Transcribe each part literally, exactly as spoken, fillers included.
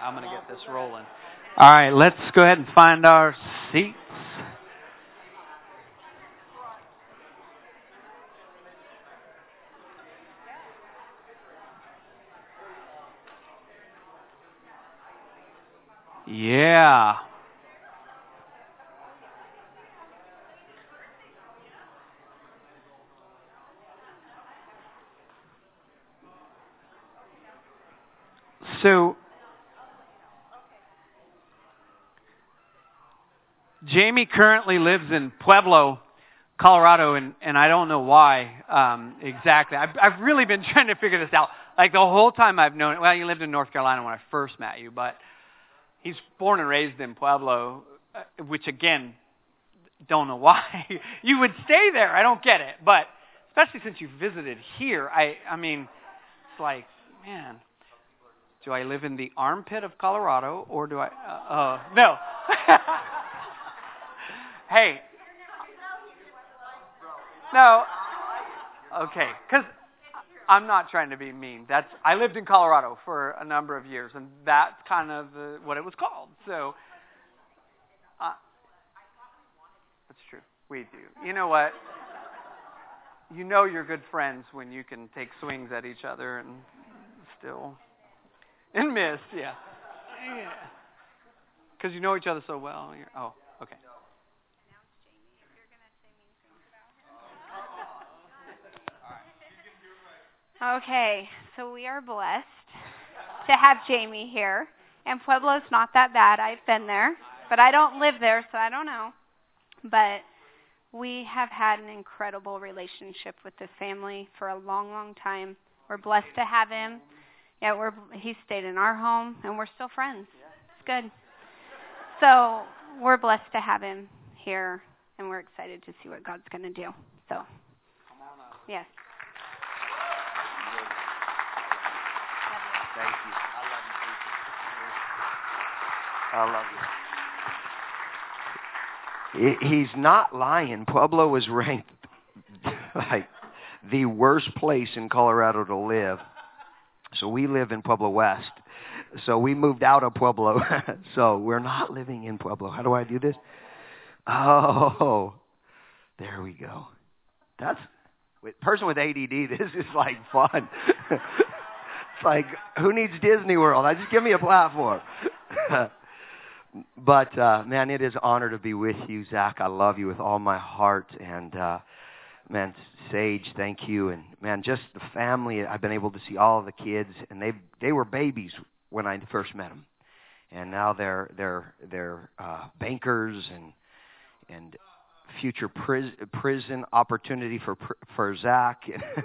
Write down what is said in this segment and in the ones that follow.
I'm going to get this rolling. All right, let's go ahead and find our seats. Yeah. So, Jamie currently lives in Pueblo, Colorado, and, and I don't know why um, exactly. I've, I've really been trying to figure this out. Like the whole time I've known it. Well, you lived in North Carolina when I first met you, but he's born and raised in Pueblo, uh, which again, don't know why you would stay there. I don't get it, but especially since you visited here, I, I mean, it's like, man, do I live in the armpit of Colorado or do I? Uh, uh, no. Hey. No. Okay, because I'm not trying to be mean. That's I lived in Colorado for a number of years, and that's kind of the, what it was called. So, uh, that's true. We do. You know what? You know you're good friends when you can take swings at each other and still and miss. Yeah. Yeah. Because you know each other so well. You're, oh, okay. Okay, so we are blessed to have Jamie here. And Pueblo's not that bad. I've been there, but I don't live there, so I don't know. But we have had an incredible relationship with this family for a long, long time. We're blessed to have him. Yeah, we're he stayed in our home, and we're still friends. It's good. So we're blessed to have him here, and we're excited to see what God's going to do. So, yes. Thank you. I love you. I love you. He's not lying. Pueblo was ranked like the worst place in Colorado to live. So we live in Pueblo West. So we moved out of Pueblo. So we're not living in Pueblo. How do I do this? Oh, there we go. That's with person with A D D. This is like fun. It's like, who needs Disney World? I just give me a platform. But, uh, man, it is an honor to be with you, Zach. I love you with all my heart. And, uh, man, Sage, thank you. And, man, just the family. I've been able to see all of the kids. And they they were babies when I first met them. And now they're they're they're uh, bankers and and future pris- prison opportunity for for Zach.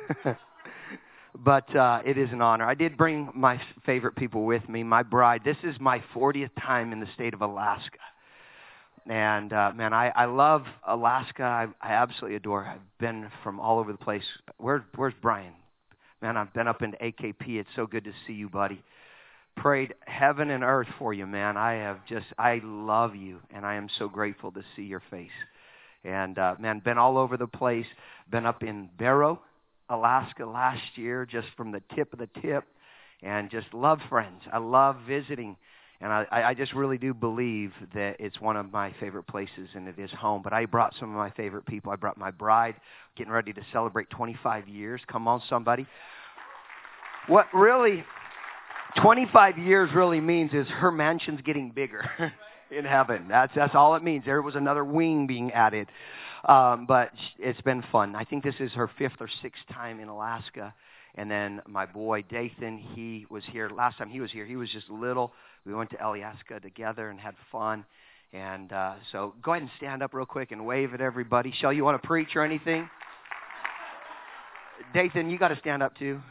But uh, it is an honor. I did bring my favorite people with me. My bride. This is my fortieth time in the state of Alaska. And, uh, man, I, I love Alaska. I, I absolutely adore it. I've been from all over the place. Where, where's Brian? Man, I've been up into A K P. It's so good to see you, buddy. Prayed heaven and earth for you, man. I have just, I love you. And I am so grateful to see your face. And, uh, man, been all over the place. Been up in Barrow, Alaska last year, just from the tip of the tip, and just love friends. I love visiting, and I, I just really do believe that it's one of my favorite places, and it is home. But I brought some of my favorite people. I brought my bride, getting ready to celebrate twenty-five years. Come on, somebody. What really twenty-five years really means is her mansion's getting bigger in heaven. That's that's all it means. There was another wing being added. Um, but it's been fun. I think this is her fifth or sixth time in Alaska. And then my boy, Dathan, he was here. Last time he was here, he was just little. We went to Alaska together and had fun. And uh, so go ahead and stand up real quick and wave at everybody. Shell, you want to preach or anything? Dathan, you got to stand up too.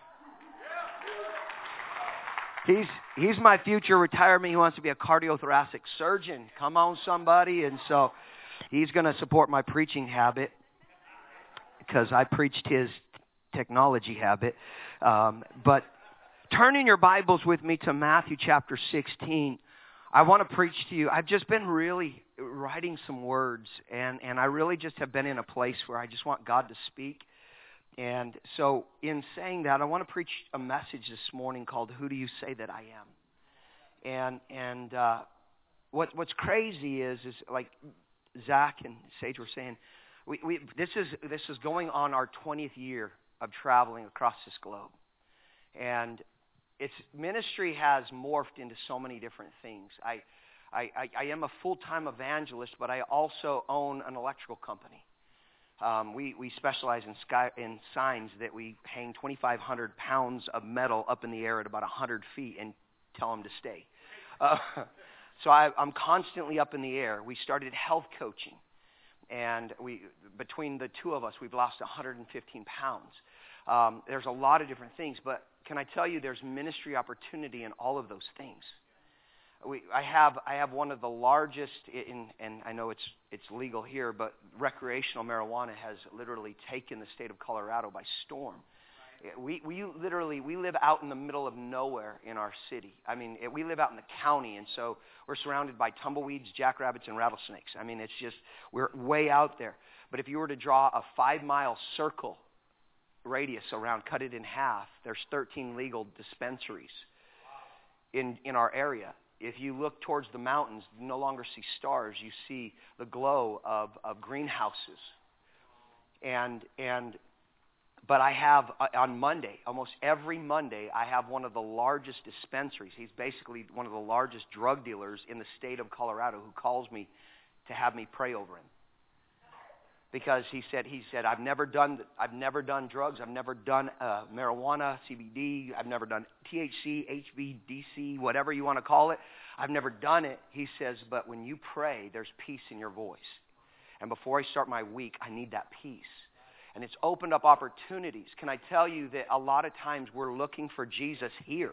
He's he's my future retirement. He wants to be a cardiothoracic surgeon. Come on, somebody. And so he's going to support my preaching habit because I preached his technology habit. Um, but turn in your Bibles with me to Matthew chapter sixteen. I want to preach to you. I've just been really writing some words, and, and I really just have been in a place where I just want God to speak. And so in saying that, I want to preach a message this morning called, Who Do You Say That I Am? And and uh, what what's crazy is is like Zach and Sage were saying, we, we this is this is going on our twentieth year of traveling across this globe, and its ministry has morphed into so many different things. I I, I, I am a full-time evangelist, but I also own an electrical company. Um, we we specialize in sky in signs that we hang twenty-five hundred pounds of metal up in the air at about one hundred feet and tell them to stay. Uh, so I, I'm constantly up in the air. We started health coaching, and we between the two of us, we've lost one hundred fifteen pounds. Um, there's a lot of different things, but can I tell you, there's ministry opportunity in all of those things. We, I have I have one of the largest in, and I know it's it's legal here, but recreational marijuana has literally taken the state of Colorado by storm. We we literally we live out in the middle of nowhere in our city. I mean, it, we live out in the county, and so we're surrounded by tumbleweeds, jackrabbits, and rattlesnakes. I mean, it's just we're way out there. But if you were to draw a five-mile circle radius around, cut it in half, there's thirteen legal dispensaries in in our area. If you look towards the mountains, you no longer see stars. You see the glow of, of greenhouses. And and but I have uh, on Monday, almost every Monday, I have one of the largest dispensaries. He's basically one of the largest drug dealers in the state of Colorado who calls me to have me pray over him. Because he said he said I've never done I've never done drugs. I've never done uh, marijuana, C B D. I've never done T H C, H B D C, whatever you want to call it. I've never done it. He says, but when you pray, there's peace in your voice. And before I start my week, I need that peace. And it's opened up opportunities. Can I tell you that a lot of times we're looking for Jesus here.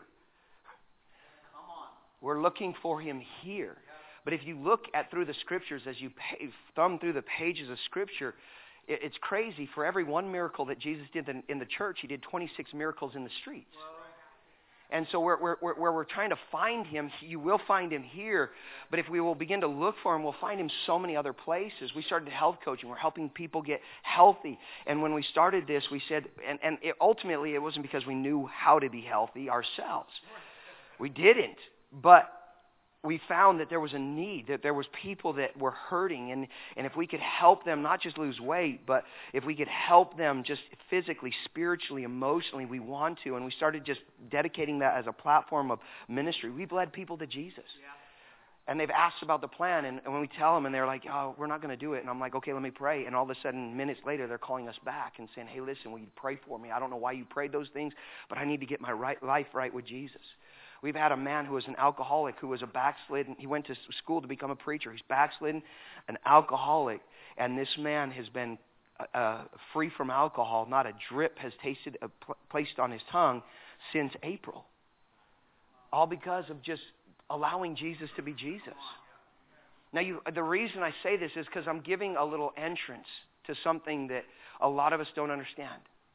We're looking for him here. But if you look at through the scriptures, as you pay, thumb through the pages of scripture, it, it's crazy. For every one miracle that Jesus did in, in the church, he did twenty-six miracles in the streets. And so where, where, where we're trying to find him, you will find him here. But if we will begin to look for him, we'll find him so many other places. We started health coaching. We're helping people get healthy. And when we started this, we said, and, and it, ultimately it wasn't because we knew how to be healthy ourselves. We didn't. But we found that there was a need, that there was people that were hurting, and, and if we could help them not just lose weight, but if we could help them just physically, spiritually, emotionally, we want to. And we started just dedicating that as a platform of ministry. We've led people to Jesus. Yeah. And they've asked about the plan, and, and when we tell them, and they're like, oh, we're not going to do it. And I'm like, okay, let me pray. And all of a sudden, minutes later, they're calling us back and saying, hey, listen, will you pray for me? I don't know why you prayed those things, but I need to get my right life right with Jesus. We've had a man who was an alcoholic, who was a backslidden. He went to school to become a preacher. He's backslidden, an alcoholic. And this man has been uh, free from alcohol. Not a drip has tasted uh, pl- placed on his tongue since April. All because of just allowing Jesus to be Jesus. Now, you, the reason I say this is because I'm giving a little entrance to something that a lot of us don't understand.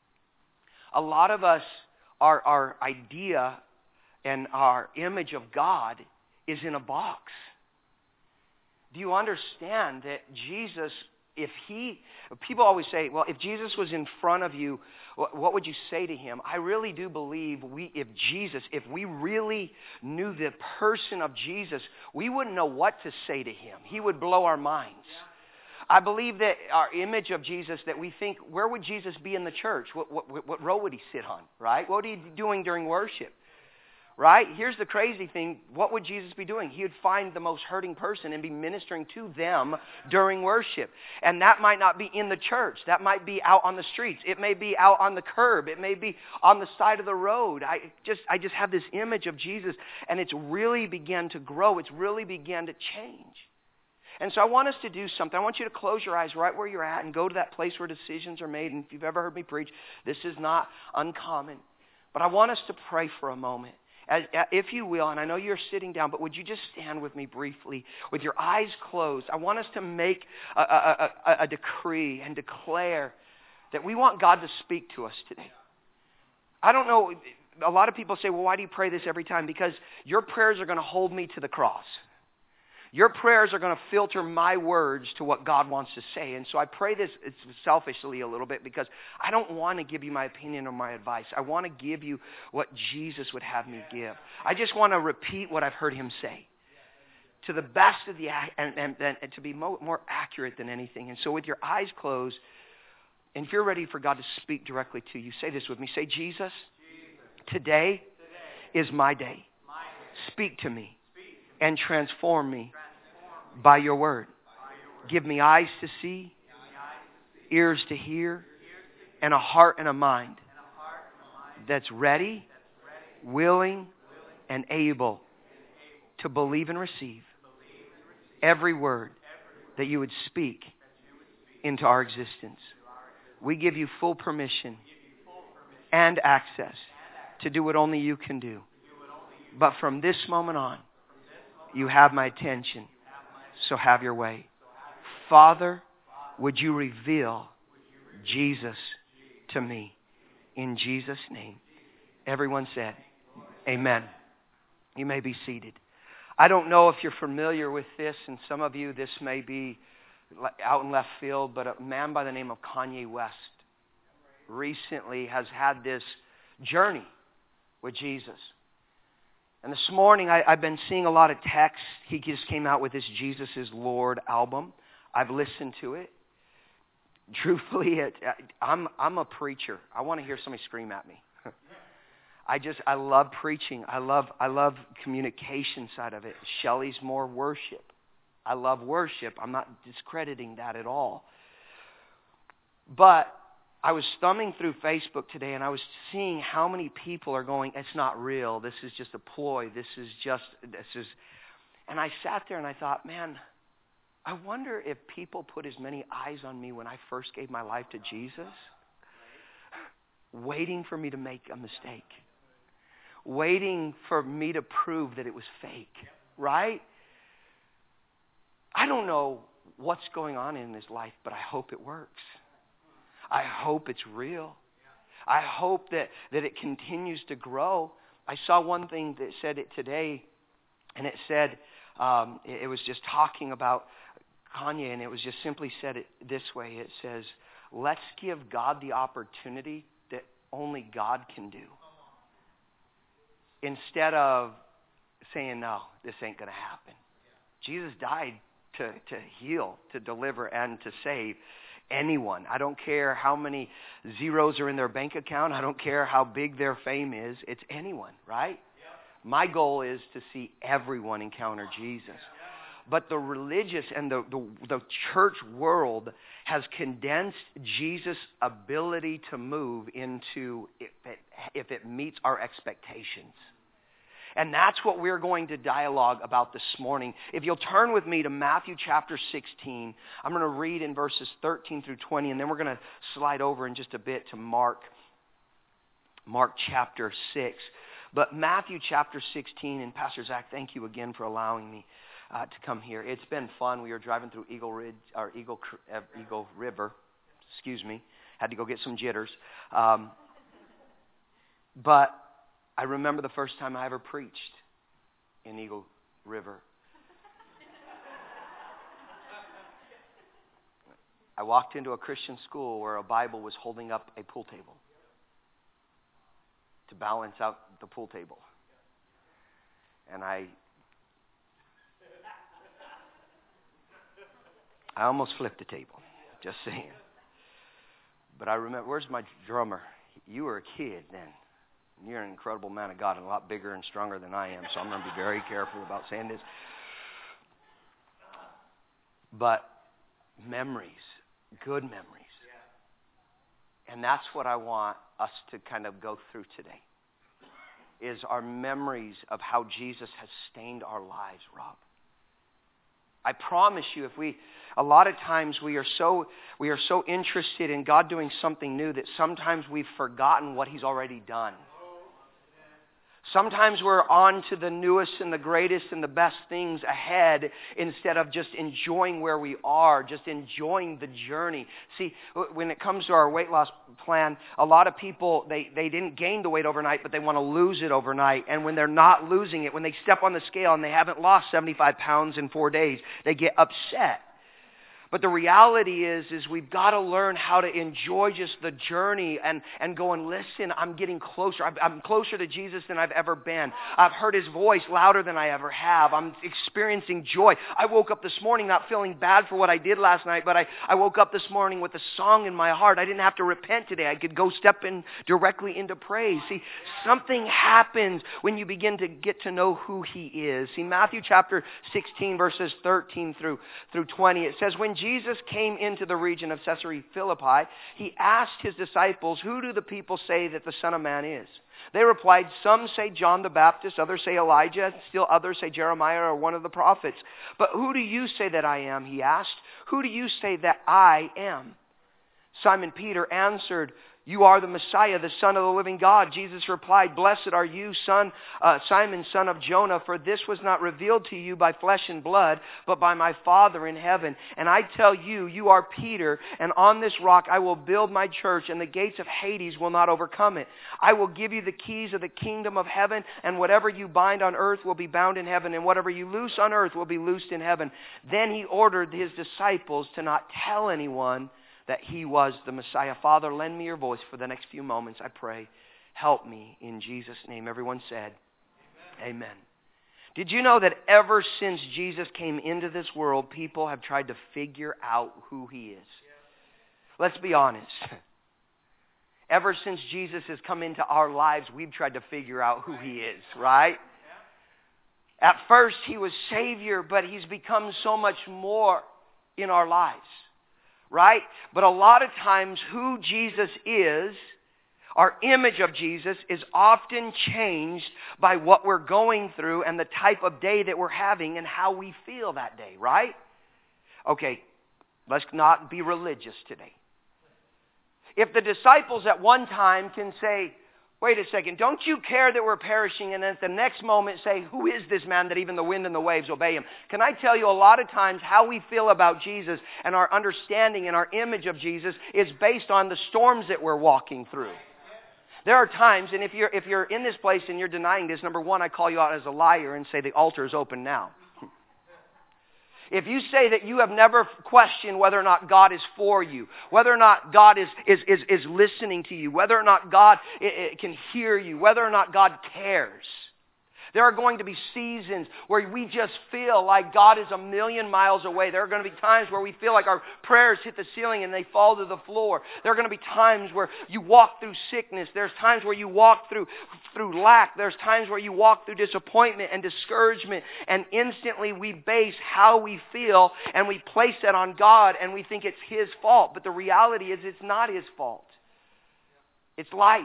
A lot of us, our, our idea and our image of God is in a box. Do you understand that Jesus, if he, people always say, well, if Jesus was in front of you, what would you say to him? I really do believe we, if Jesus, if we really knew the person of Jesus, we wouldn't know what to say to him. He would blow our minds. I believe that our image of Jesus, that we think, where would Jesus be in the church? What, what, what row would he sit on, right? What would he be doing during worship? Right? Here's the crazy thing. What would Jesus be doing? He would find the most hurting person and be ministering to them during worship. And that might not be in the church. That might be out on the streets. It may be out on the curb. It may be on the side of the road. I just I just have this image of Jesus, and it's really began to grow. It's really began to change. And so I want us to do something. I want you to close your eyes right where you're at and go to that place where decisions are made. And if you've ever heard me preach, this is not uncommon. But I want us to pray for a moment. As, if you will, and I know you're sitting down, but would you just stand with me briefly with your eyes closed? I want us to make a, a, a, a decree and declare that we want God to speak to us today. I don't know, a lot of people say, well, why do you pray this every time? Because your prayers are going to hold me to the cross. Your prayers are going to filter my words to what God wants to say. And so I pray this it's selfishly a little bit because I don't want to give you my opinion or my advice. I want to give you what Jesus would have me give. I just want to repeat what I've heard him say to the best of the, and, and, and to be more, more accurate than anything. And so with your eyes closed, and if you're ready for God to speak directly to you, say this with me. Say, Jesus, today is my day. Speak to me and transform me by your word. Give me eyes to see, ears to hear, and a heart and a mind that's ready, willing, and able to believe and receive every word that you would speak into our existence. We give you full permission and access to do what only you can do. But from this moment on, you have my attention, so have your way. Father, would you reveal Jesus to me? In Jesus' name. Everyone said, amen. You may be seated. I don't know if you're familiar with this, and some of you, this may be out in left field, but a man by the name of Kanye West recently has had this journey with Jesus. And this morning, I, I've been seeing a lot of texts. He just came out with this Jesus is Lord album. I've listened to it. Truthfully, it, I'm I'm a preacher. I want to hear somebody scream at me. I just I love preaching. I love I love communication side of it. Shelley's more worship. I love worship. I'm not discrediting that at all. But I was thumbing through Facebook today, and I was seeing how many people are going, it's not real. This is just a ploy. This is just, this is... And I sat there and I thought, man, I wonder if people put as many eyes on me when I first gave my life to Jesus, waiting for me to make a mistake, waiting for me to prove that it was fake, right? I don't know what's going on in his life, but I hope it works. I hope it's real. I hope that, that it continues to grow. I saw one thing that said it today, and it said, um, it, it was just talking about Kanye, and it was just simply said it this way. It says, let's give God the opportunity that only God can do. Instead of saying, no, this ain't going to happen. Jesus died to, to heal, to deliver, and to save anyone. I don't care how many zeros are in their bank account. I don't care how big their fame is. It's anyone, right? My goal is to see everyone encounter Jesus. But the religious and the, the, the church world has condensed Jesus' ability to move into if it, if it meets our expectations. And that's what we're going to dialogue about this morning. If you'll turn with me to Matthew chapter sixteen, I'm going to read in verses thirteen through twenty, and then we're going to slide over in just a bit to Mark, Mark chapter six. But Matthew chapter sixteen, and Pastor Zach, thank you again for allowing me uh, to come here. It's been fun. We were driving through Eagle Ridge, or Eagle, uh, Eagle River, excuse me. Had to go get some jitters. Um, but I remember the first time I ever preached in Eagle River. I walked into a Christian school where a Bible was holding up a pool table to balance out the pool table. And I I almost flipped the table, just saying. But I remember, where's my drummer? You were a kid then. You're an incredible man of God and a lot bigger and stronger than I am, so I'm going to be very careful about saying this. But memories, good memories. And that's what I want us to kind of go through today, is our memories of how Jesus has stained our lives, Rob. I promise you, if we, a lot of times we are so we are so interested in God doing something new that sometimes we've forgotten what He's already done. Sometimes we're on to the newest and the greatest and the best things ahead instead of just enjoying where we are, just enjoying the journey. See, when it comes to our weight loss plan, a lot of people, they, they didn't gain the weight overnight, but they want to lose it overnight. And when they're not losing it, when they step on the scale and they haven't lost seventy-five pounds in four days, they get upset. But the reality is, is we've got to learn how to enjoy just the journey and, and go and listen, I'm getting closer. I'm, I'm closer to Jesus than I've ever been. I've heard His voice louder than I ever have. I'm experiencing joy. I woke up this morning not feeling bad for what I did last night, but I, I woke up this morning with a song in my heart. I didn't have to repent today. I could go step in directly into praise. See, something happens when you begin to get to know who He is. See, Matthew chapter sixteen, verses thirteen through, through twenty, it says, when Jesus came into the region of Caesarea Philippi, He asked His disciples, who do the people say that the Son of Man is? They replied, some say John the Baptist, others say Elijah, still others say Jeremiah or one of the prophets. But who do you say that I am? He asked. Who do you say that I am? Simon Peter answered, you are the Messiah, the Son of the living God. Jesus replied, blessed are you, son, uh, Simon, son of Jonah, for this was not revealed to you by flesh and blood, but by my Father in heaven. And I tell you, you are Peter, and on this rock I will build my church, and the gates of Hades will not overcome it. I will give you the keys of the kingdom of heaven, and whatever you bind on earth will be bound in heaven, and whatever you loose on earth will be loosed in heaven. Then He ordered His disciples to not tell anyone that He was the Messiah. Father, lend me your voice for the next few moments, I pray. Help me in Jesus' name. Everyone said, Amen. Amen. Did you know that ever since Jesus came into this world, people have tried to figure out who He is? Let's be honest. Ever since Jesus has come into our lives, we've tried to figure out who He is, right? At first, He was Savior, but He's become so much more in our lives. Right? But a lot of times who Jesus is, our image of Jesus, is often changed by what we're going through and the type of day that we're having and how we feel that day, right? Okay, let's not be religious today. If the disciples at one time can say, wait a second, don't you care that we're perishing? And at the next moment say, who is this man that even the wind and the waves obey Him? Can I tell you, a lot of times how we feel about Jesus and our understanding and our image of Jesus is based on the storms that we're walking through. There are times, and if you're, if you're in this place and you're denying this, number one, I call you out as a liar and say the altar is open now. If you say that you have never questioned whether or not God is for you, whether or not God is, is, is, is listening to you, whether or not God it, it can hear you, whether or not God cares, there are going to be seasons where we just feel like God is a million miles away. There are going to be times where we feel like our prayers hit the ceiling and they fall to the floor. There are going to be times where you walk through sickness. There's times where you walk through, through lack. There's times where you walk through disappointment and discouragement. And instantly we base how we feel and we place that on God and we think it's His fault. But the reality is it's not His fault. It's life.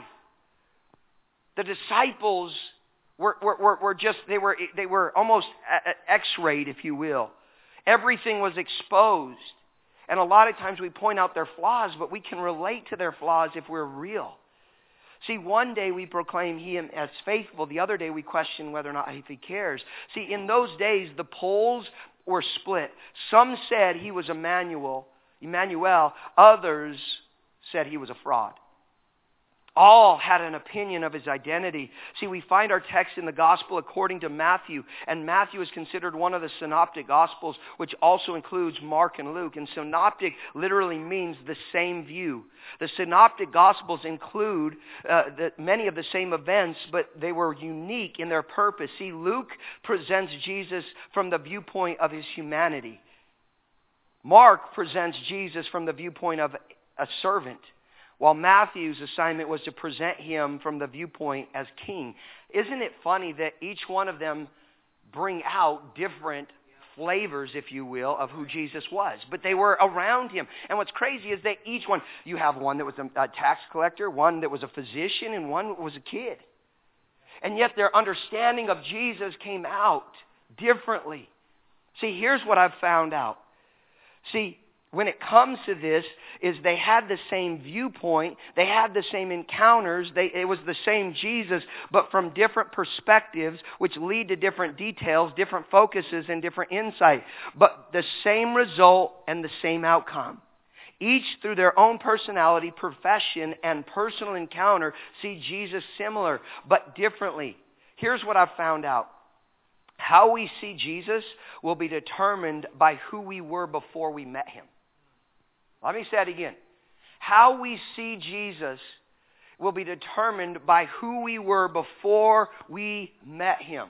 The disciples Were, were, were just, they were, they were almost x-rayed, if you will. Everything was exposed. And a lot of times we point out their flaws, but we can relate to their flaws if we're real. See, one day we proclaim Him as faithful. The other day we question whether or not if He cares. See, in those days, the polls were split. Some said He was Emmanuel, Emmanuel. Others said He was a fraud. All had an opinion of His identity. See, we find our text in the gospel according to Matthew, and Matthew is considered one of the synoptic gospels, which also includes Mark and Luke. And synoptic literally means the same view. The synoptic gospels include uh, the, many of the same events, but they were unique in their purpose. See, Luke presents Jesus from the viewpoint of His humanity. Mark presents Jesus from the viewpoint of a servant, while Matthew's assignment was to present Him from the viewpoint as king. Isn't it funny that each one of them bring out different flavors, if you will, of who Jesus was? But they were around Him. And what's crazy is that each one, you have one that was a tax collector, one that was a physician, and one was a kid. And yet their understanding of Jesus came out differently. See, here's what I've found out. See, when it comes to this, is they had the same viewpoint, they had the same encounters, they, it was the same Jesus, but from different perspectives, which lead to different details, different focuses, and different insight. But the same result and the same outcome. Each, through their own personality, profession, and personal encounter, see Jesus similar, but differently. Here's what I've found out. How we see Jesus will be determined by who we were before we met him. Let me say it again. How we see Jesus will be determined by who we were before we met him.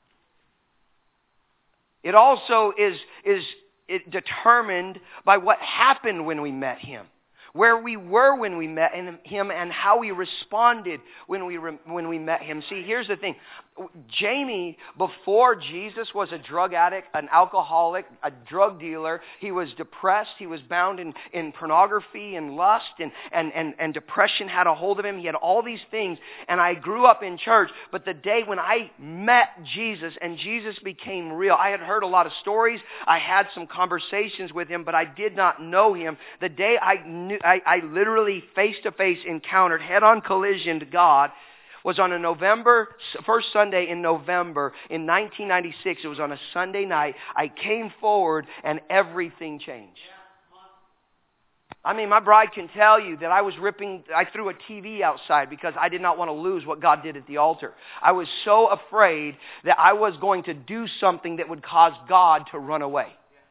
It also is, is it determined by what happened when we met him. Where we were when we met him and how we responded when we re- when we met him. See, here's the thing. Jamie, before Jesus, was a drug addict, an alcoholic, a drug dealer. He was depressed. He was bound in, in pornography and lust, and, and, and, and depression had a hold of him. He had all these things. And I grew up in church. But the day when I met Jesus and Jesus became real, I had heard a lot of stories. I had some conversations with him, but I did not know him. The day I knew, I, I literally face-to-face encountered, head-on collision to God, was on a November, first Sunday in November in nineteen ninety-six. It was on a Sunday night. I came forward and everything changed. I mean, my bride can tell you that I was ripping, I threw a T V outside because I did not want to lose what God did at the altar. I was so afraid that I was going to do something that would cause God to run away.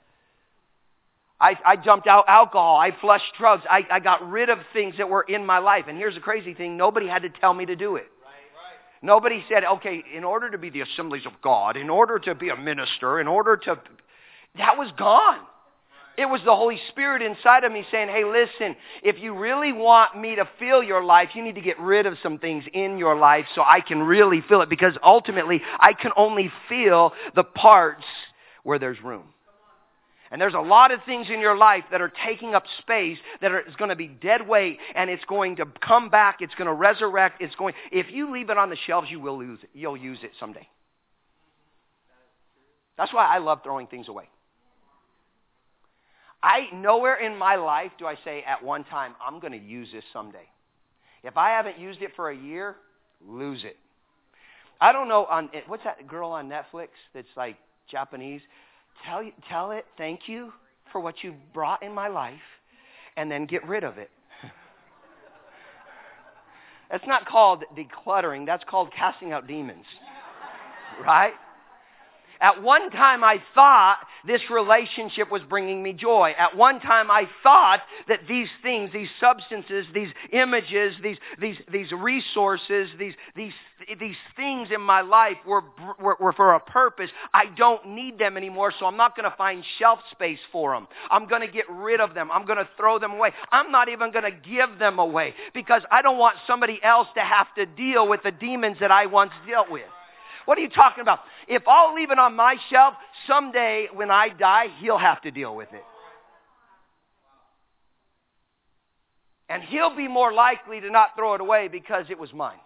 I, I jumped out alcohol. I flushed drugs. I, I got rid of things that were in my life. And here's the crazy thing. Nobody had to tell me to do it. Nobody said, okay, in order to be the Assemblies of God, in order to be a minister, in order to... That was gone. It was the Holy Spirit inside of me saying, hey, listen, if you really want me to feel your life, you need to get rid of some things in your life so I can really feel it. Because ultimately, I can only feel the parts where there's room. And there's a lot of things in your life that are taking up space that are, is going to be dead weight, and it's going to come back. It's going to resurrect. It's going. If you leave it on the shelves, you will lose it. You'll use it someday. That's why I love throwing things away. I nowhere in my life do I say at one time I'm going to use this someday. If I haven't used it for a year, lose it. I don't know on what's that girl on Netflix that's like Japanese. Tell, tell it, thank you for what you've brought in my life, and then get rid of it. That's not called decluttering. That's called casting out demons. Right? At one time, I thought this relationship was bringing me joy. At one time, I thought that these things, these substances, these images, these these these resources, these these these things in my life were were, were for a purpose. I don't need them anymore, so I'm not going to find shelf space for them. I'm going to get rid of them. I'm going to throw them away. I'm not even going to give them away because I don't want somebody else to have to deal with the demons that I once dealt with. What are you talking about? If I'll leave it on my shelf, someday when I die, he'll have to deal with it. And he'll be more likely to not throw it away because it was mine.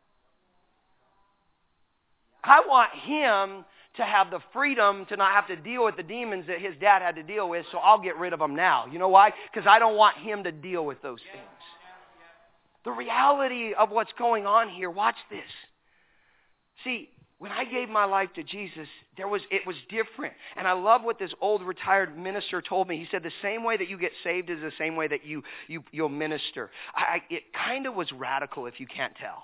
I want him to have the freedom to not have to deal with the demons that his dad had to deal with, so I'll get rid of them now. You know why? Because I don't want him to deal with those things. The reality of what's going on here, watch this. See, when I gave my life to Jesus, there was it was different. And I love what this old retired minister told me. He said the same way that you get saved is the same way that you, you, you'll minister. I, it kind of was radical if you can't tell.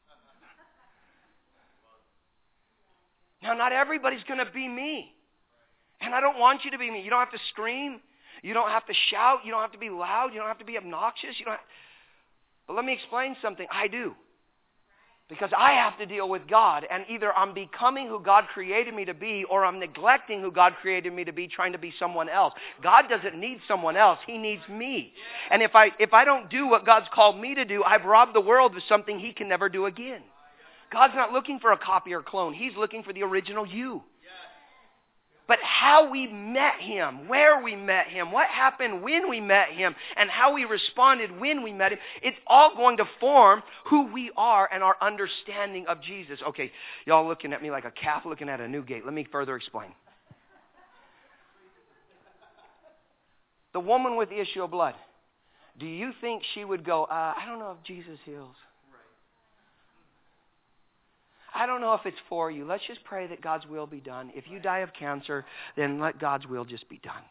Now, not everybody's going to be me. And I don't want you to be me. You don't have to scream. You don't have to shout. You don't have to be loud. You don't have to be obnoxious. You don't have... But let me explain something. I do. Because I have to deal with God, and either I'm becoming who God created me to be, or I'm neglecting who God created me to be, trying to be someone else. God doesn't need someone else. He needs me. And if I if I don't do what God's called me to do, I've robbed the world of something He can never do again. God's not looking for a copy or clone. He's looking for the original you. But how we met Him, where we met Him, what happened when we met Him, and how we responded when we met Him, it's all going to form who we are and our understanding of Jesus. Okay, y'all looking at me like a calf looking at a new gate. Let me further explain. The woman with the issue of blood. Do you think she would go, uh, I don't know if Jesus heals. I don't know if it's for you. Let's just pray that God's will be done. If you die of cancer, then let God's will just be done.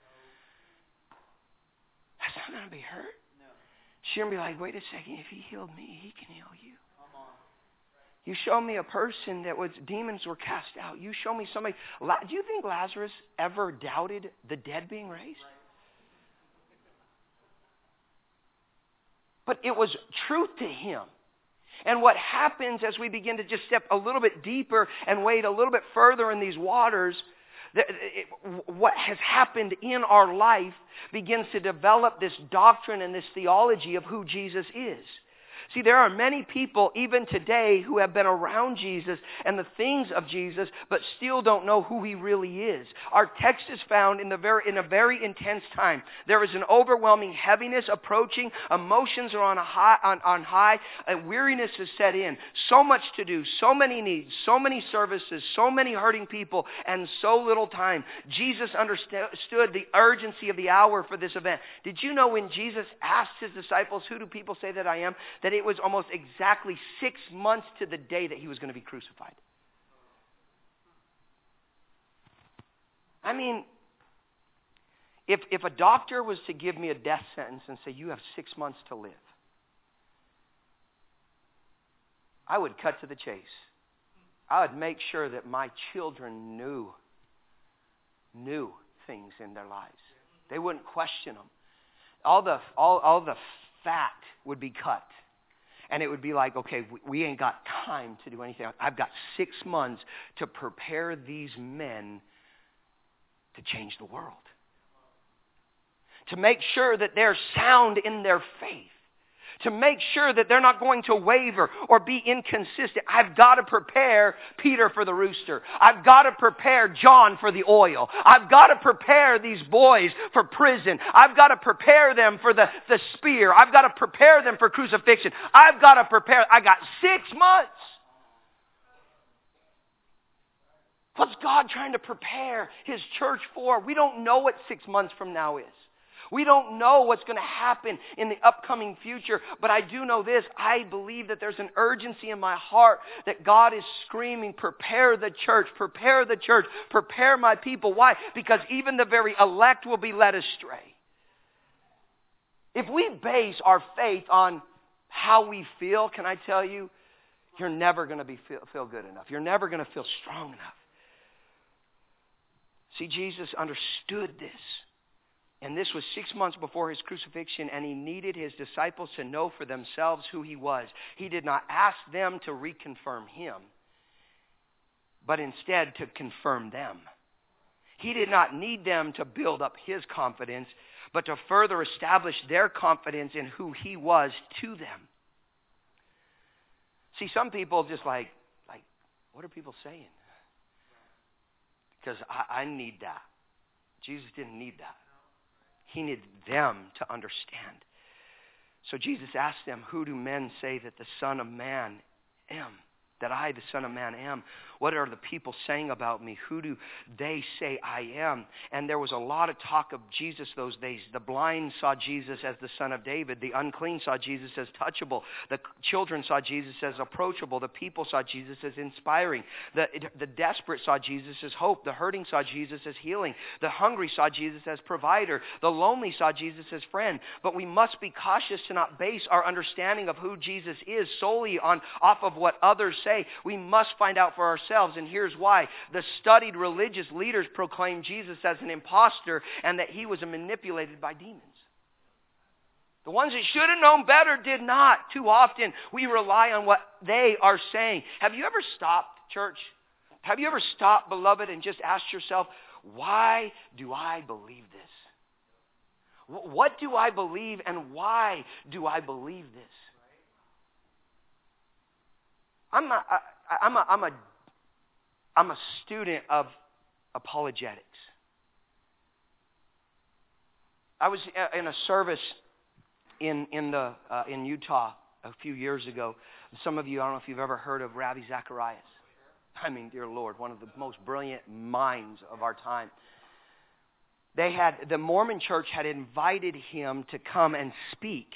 That's not going to be her. She's going to be like, wait a second. If he healed me, he can heal you. You show me a person that was demons were cast out. You show me somebody. Do you think Lazarus ever doubted the dead being raised? But it was truth to him. And what happens as we begin to just step a little bit deeper and wade a little bit further in these waters, what has happened in our life begins to develop this doctrine and this theology of who Jesus is. See, there are many people, even today, who have been around Jesus and the things of Jesus, but still don't know who he really is. Our text is found in, the very, in a very intense time. There is an overwhelming heaviness approaching. Emotions are on, a high, on, on high. And weariness has set in. So much to do, so many needs, so many services, so many hurting people, and so little time. Jesus understood the urgency of the hour for this event. Did you know when Jesus asked his disciples, who do people say that I am? That it was almost exactly six months to the day that he was going to be crucified. I mean, if if a doctor was to give me a death sentence and say, you have six months to live, I would cut to the chase. I would make sure that my children knew, knew things in their lives. They wouldn't question them. All the, all, all the fat would be cut. And it would be like, okay, we ain't got time to do anything. I've got six months to prepare these men to change the world. To make sure that they're sound in their faith. To make sure that they're not going to waver or be inconsistent. I've got to prepare Peter for the rooster. I've got to prepare John for the oil. I've got to prepare these boys for prison. I've got to prepare them for the, the spear. I've got to prepare them for crucifixion. I've got to prepare. I got six months. What's God trying to prepare his church for? We don't know what six months from now is. We don't know what's going to happen in the upcoming future, but I do know this. I believe that there's an urgency in my heart that God is screaming, prepare the church, prepare the church, prepare my people. Why? Because even the very elect will be led astray. If we base our faith on how we feel, can I tell you, you're never going to be feel, feel good enough. You're never going to feel strong enough. See, Jesus understood this. And this was six months before his crucifixion, and he needed his disciples to know for themselves who he was. He did not ask them to reconfirm him, but instead to confirm them. He did not need them to build up his confidence, but to further establish their confidence in who he was to them. See, some people just like, like, what are people saying? Because I, I need that. Jesus didn't need that. He needed them to understand. So Jesus asked them, who do men say that the Son of Man am? That I, the Son of Man, am? What are the people saying about me? Who do they say I am? And there was a lot of talk of Jesus those days. The blind saw Jesus as the Son of David. The unclean saw Jesus as touchable. The children saw Jesus as approachable. The people saw Jesus as inspiring. The, the desperate saw Jesus as hope. The hurting saw Jesus as healing. The hungry saw Jesus as provider. The lonely saw Jesus as friend. But we must be cautious to not base our understanding of who Jesus is solely on off of what others say. We must find out for ourselves. And here's why. The studied religious leaders proclaimed Jesus as an imposter and that he was manipulated by demons. The ones that should have known better did not. Too often we rely on what they are saying. Have you ever stopped, church? Have you ever stopped, beloved, and just asked yourself, why do I believe this? What do I believe and why do I believe this? I'm a, I, I'm a, I'm a I'm a student of apologetics. I was in a service in in the uh, in Utah a few years ago. Some of you, I don't know if you've ever heard of Ravi Zacharias. I mean, dear Lord, one of the most brilliant minds of our time. they had, the Mormon church had invited him to come and speak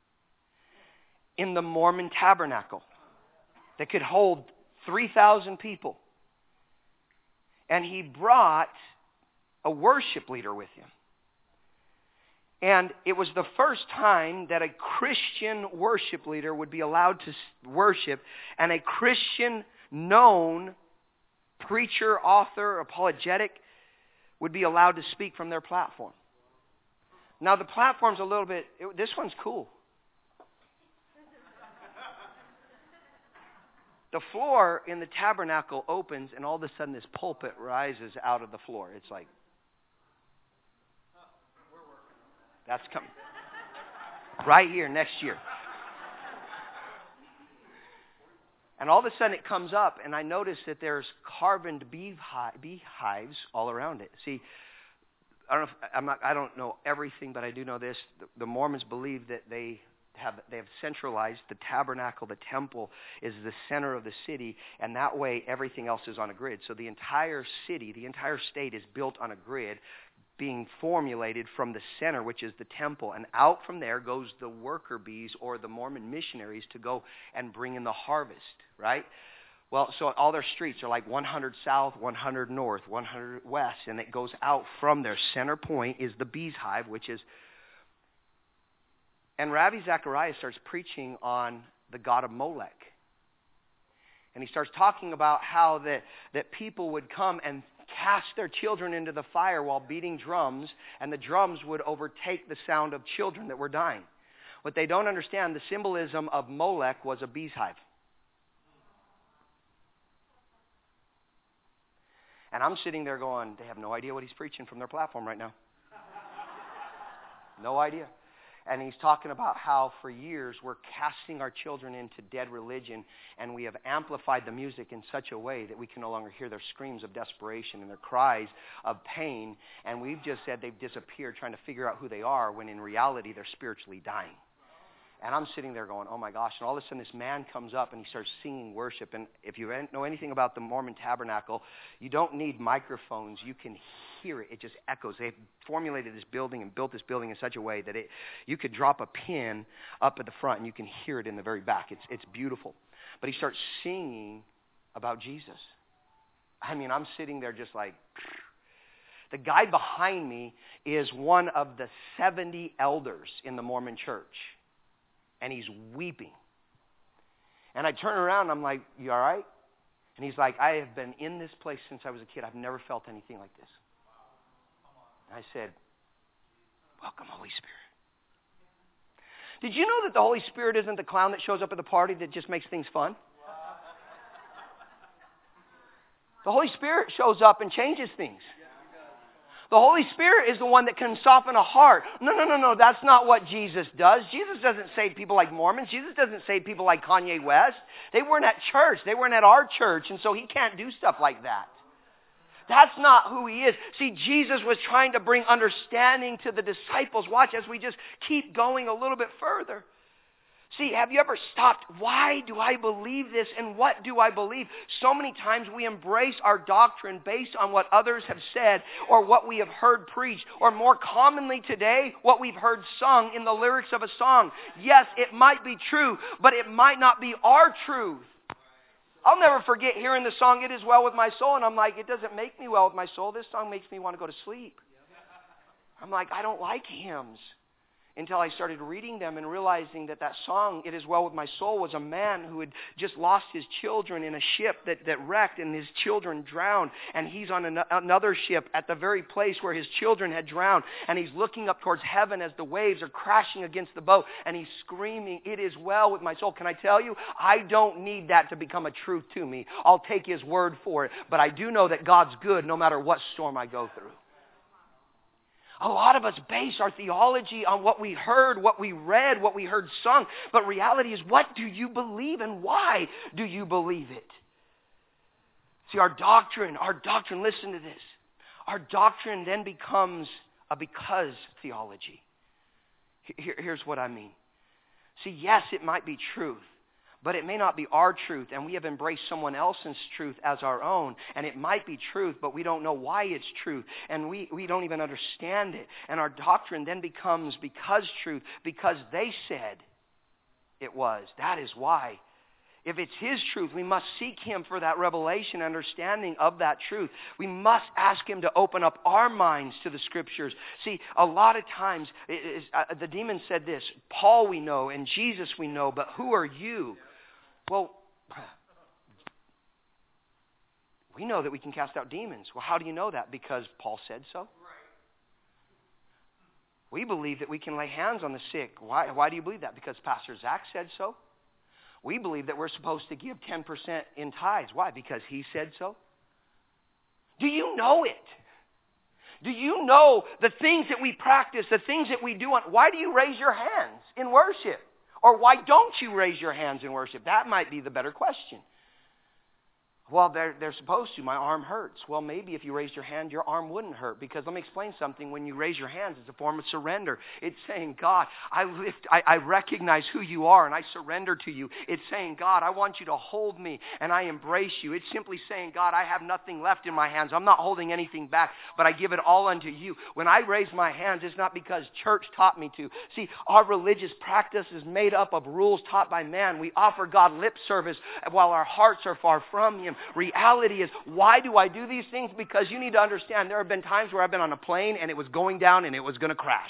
in the Mormon tabernacle that could hold three thousand people. And he brought a worship leader with him. And it was the first time that a Christian worship leader would be allowed to worship, and a Christian known preacher, author, apologetic would be allowed to speak from their platform. Now the platform's a little bit, it, this one's cool. The floor in the tabernacle opens, and all of a sudden this pulpit rises out of the floor. It's like, that's coming. Right here next year. And all of a sudden it comes up, and I notice that there's carved beehives all around it. See, I don't know if, I'm not, I don't know everything, but I do know this. The, the Mormons believe that they have they have centralized the tabernacle, the temple is the center of the city, and that way everything else is on a grid. So the entire city, the entire state is built on a grid, being formulated from the center, which is the temple. And out from there goes the worker bees or the Mormon missionaries to go and bring in the harvest, right? Well, so all their streets are like one hundred south, one hundred north, one hundred west, and it goes out from their center point is the bee's hive, which is... And Ravi Zacharias starts preaching on the god of Molech. And he starts talking about how that, that people would come and cast their children into the fire while beating drums, and the drums would overtake the sound of children that were dying. What they don't understand, the symbolism of Molech was a bee's hive. And I'm sitting there going, they have no idea what he's preaching from their platform right now. No idea. And he's talking about how for years we're casting our children into dead religion, and we have amplified the music in such a way that we can no longer hear their screams of desperation and their cries of pain. And we've just said they've disappeared, trying to figure out who they are, when in reality they're spiritually dying. And I'm sitting there going, oh my gosh. And all of a sudden this man comes up and he starts singing worship. And if you know anything about the Mormon tabernacle, you don't need microphones. You can hear it. It just echoes. They've formulated this building and built this building in such a way that it you could drop a pin up at the front and you can hear it in the very back. It's it's beautiful. But he starts singing about Jesus. I mean, I'm sitting there just like... The guy behind me is one of the seventy elders in the Mormon church. And he's weeping. And I turn around and I'm like, you all right? And he's like, I have been in this place since I was a kid. I've never felt anything like this. And I said, welcome, Holy Spirit. Did you know that the Holy Spirit isn't the clown that shows up at the party that just makes things fun? The Holy Spirit shows up and changes things. The Holy Spirit is the one that can soften a heart. No, no, no, no. That's not what Jesus does. Jesus doesn't save people like Mormons. Jesus doesn't save people like Kanye West. They weren't at church. They weren't at our church, and so he can't do stuff like that. That's not who he is. See, Jesus was trying to bring understanding to the disciples. Watch as we just keep going a little bit further. See, have you ever stopped? Why do I believe this, and what do I believe? So many times we embrace our doctrine based on what others have said or what we have heard preached, or more commonly today, what we've heard sung in the lyrics of a song. Yes, it might be true, but it might not be our truth. I'll never forget hearing the song, It Is Well With My Soul, and I'm like, it doesn't make me well with my soul. This song makes me want to go to sleep. I'm like, I don't like hymns. Until I started reading them and realizing that that song, It Is Well With My Soul, was a man who had just lost his children in a ship that, that wrecked, and his children drowned. And he's on an, another ship at the very place where his children had drowned. And he's looking up towards heaven as the waves are crashing against the boat. And he's screaming, It is well with my soul. Can I tell you, I don't need that to become a truth to me. I'll take his word for it. But I do know that God's good no matter what storm I go through. A lot of us base our theology on what we heard, what we read, what we heard sung. But reality is, what do you believe and why do you believe it? See, our doctrine, our doctrine, listen to this. Our doctrine then becomes a because theology. Here, here's what I mean. See, yes, it might be truth. but it may not be our truth, and we have embraced someone else's truth as our own, and it might be truth, but we don't know why it's truth, and we, we don't even understand it. And our doctrine then becomes because truth, because they said it was. That is why. If it's His truth, we must seek Him for that revelation, understanding of that truth. We must ask Him to open up our minds to the Scriptures. See, a lot of times, it is, uh, the demon said this, Paul we know and Jesus we know, but who are you? Well, we know that we can cast out demons. Well, how do you know that? Because Paul said so. We believe that we can lay hands on the sick. Why, why do you believe that? Because Pastor Zach said so. We believe that we're supposed to give ten percent in tithes. Why? Because he said so. Do you know it? Do you know the things that we practice, the things that we do? On, why do you raise your hands in worship? Or why don't you raise your hands in worship? That might be the better question. Well, they're, they're supposed to. My arm hurts. Well, maybe if you raised your hand, your arm wouldn't hurt. Because let me explain something. When you raise your hands, it's a form of surrender. It's saying, God, I lift, I, I recognize who you are and I surrender to you. It's saying, God, I want you to hold me and I embrace you. It's simply saying, God, I have nothing left in my hands. I'm not holding anything back, but I give it all unto you. When I raise my hands, it's not because church taught me to. See, our religious practice is made up of rules taught by man. We offer God lip service while our hearts are far from Him. Reality is, why do I do these things? Because you need to understand, there have been times where I've been on a plane and it was going down and it was going to crash.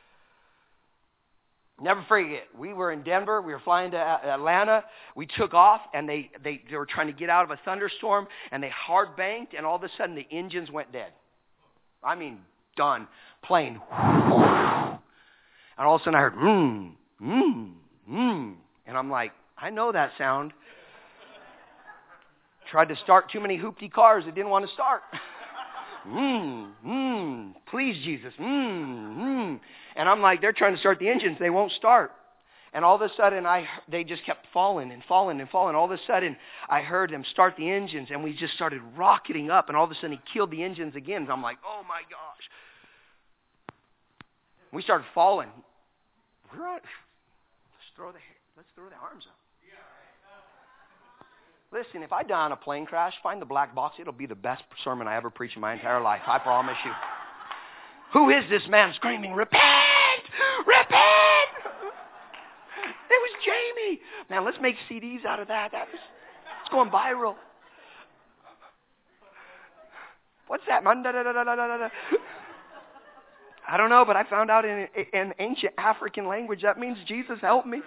Never forget, we were in Denver, we were flying to Atlanta, we took off and they, they, they were trying to get out of a thunderstorm and they hard banked and all of a sudden the engines went dead. I mean, done. Plane. And all of a sudden I heard, mmm, mmm, mmm. And I'm like, I know that sound. Tried to start too many hoopty cars. It didn't want to start. Mmm, mmm, please, Jesus. Mmm, mmm. And I'm like, they're trying to start the engines. They won't start. And all of a sudden, I they just kept falling and falling and falling. All of a sudden, I heard them start the engines, and we just started rocketing up. And all of a sudden, he killed the engines again. And I'm like, oh, my gosh. We started falling. We're on, let's throw the let's throw the arms up. Listen, if I die on a plane crash, find the black box. It'll be the best sermon I ever preached in my entire life. I promise you. Who is this man screaming, repent! Repent! It was Jamie. Man, let's make C Ds out of that. That was, it's going viral. What's that? I don't know, but I found out in an ancient African language that means Jesus help me.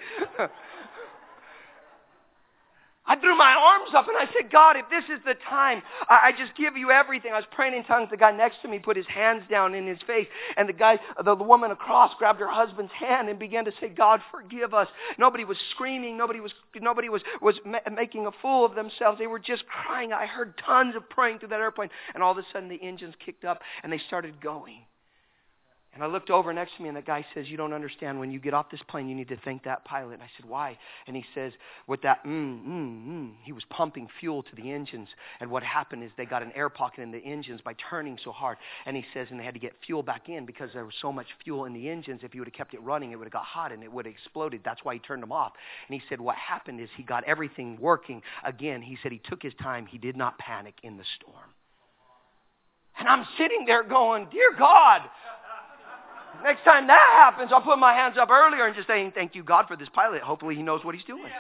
I threw my arms up and I said, God, if this is the time, I, I just give you everything. I was praying in tongues. The guy next to me put his hands down in his face. And the guy, the, the woman across grabbed her husband's hand and began to say, God, forgive us. Nobody was screaming. Nobody was nobody was, was ma- making a fool of themselves. They were just crying. I heard tons of praying through that airplane. And all of a sudden the engines kicked up and they started going. And I looked over next to me and the guy says, you don't understand. When you get off this plane, you need to thank that pilot. And I said, why? And he says, with that, mm, mm, mm, he was pumping fuel to the engines. And what happened is they got an air pocket in the engines by turning so hard. And he says, and they had to get fuel back in because there was so much fuel in the engines. If you would have kept it running, it would have got hot and it would have exploded. That's why he turned them off. And he said, what happened is he got everything working again. He said he took his time. He did not panic in the storm. And I'm sitting there going, dear God, next time that happens, I'll put my hands up earlier and just say, thank you, God, for this pilot. Hopefully he knows what he's doing.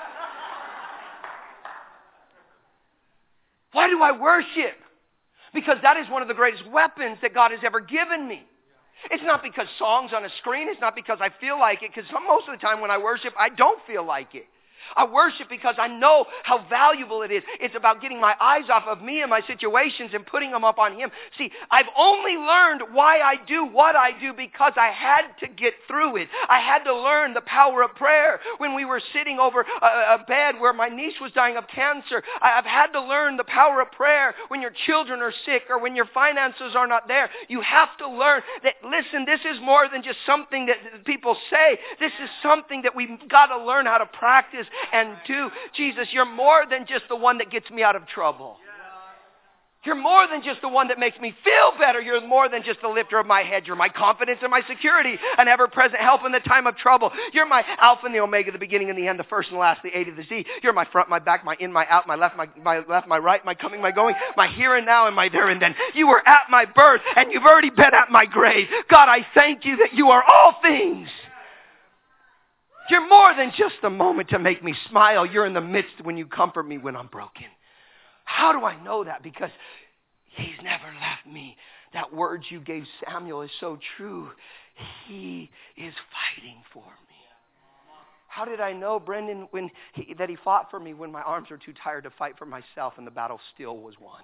Why do I worship? Because that is one of the greatest weapons that God has ever given me. It's not because songs on a screen. It's not because I feel like it. Because most of the time when I worship, I don't feel like it. I worship because I know how valuable it is. It's about getting my eyes off of me and my situations and putting them up on Him. See, I've only learned why I do what I do because I had to get through it. I had to learn the power of prayer when we were sitting over a, a bed where my niece was dying of cancer. I've had to learn the power of prayer when your children are sick or when your finances are not there. You have to learn that, listen, this is more than just something that people say. This is something that we've got to learn how to practice and do. Jesus, you're more than just the one that gets me out of trouble. You're more than just the one that makes me feel better. You're more than just the lifter of my head. You're my confidence and my security, an ever-present help in the time of trouble. You're my Alpha and the Omega, the beginning and the end, the first and last, the A to the Z. You're my front, my back, my in, my out, my left, my, my left, my right, my coming, my going, my here and now, and my there and then. You were at my birth, and you've already been at my grave. God, I thank you that you are all things. You're more than just a moment to make me smile. You're in the midst when you comfort me when I'm broken. How do I know that? Because he's never left me. That word you gave Samuel is so true. He is fighting for me. How did I know, Brendan, when he, that he fought for me when my arms were too tired to fight for myself and the battle still was won?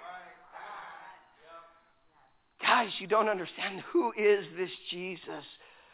Guys, you don't understand. Who is this Jesus?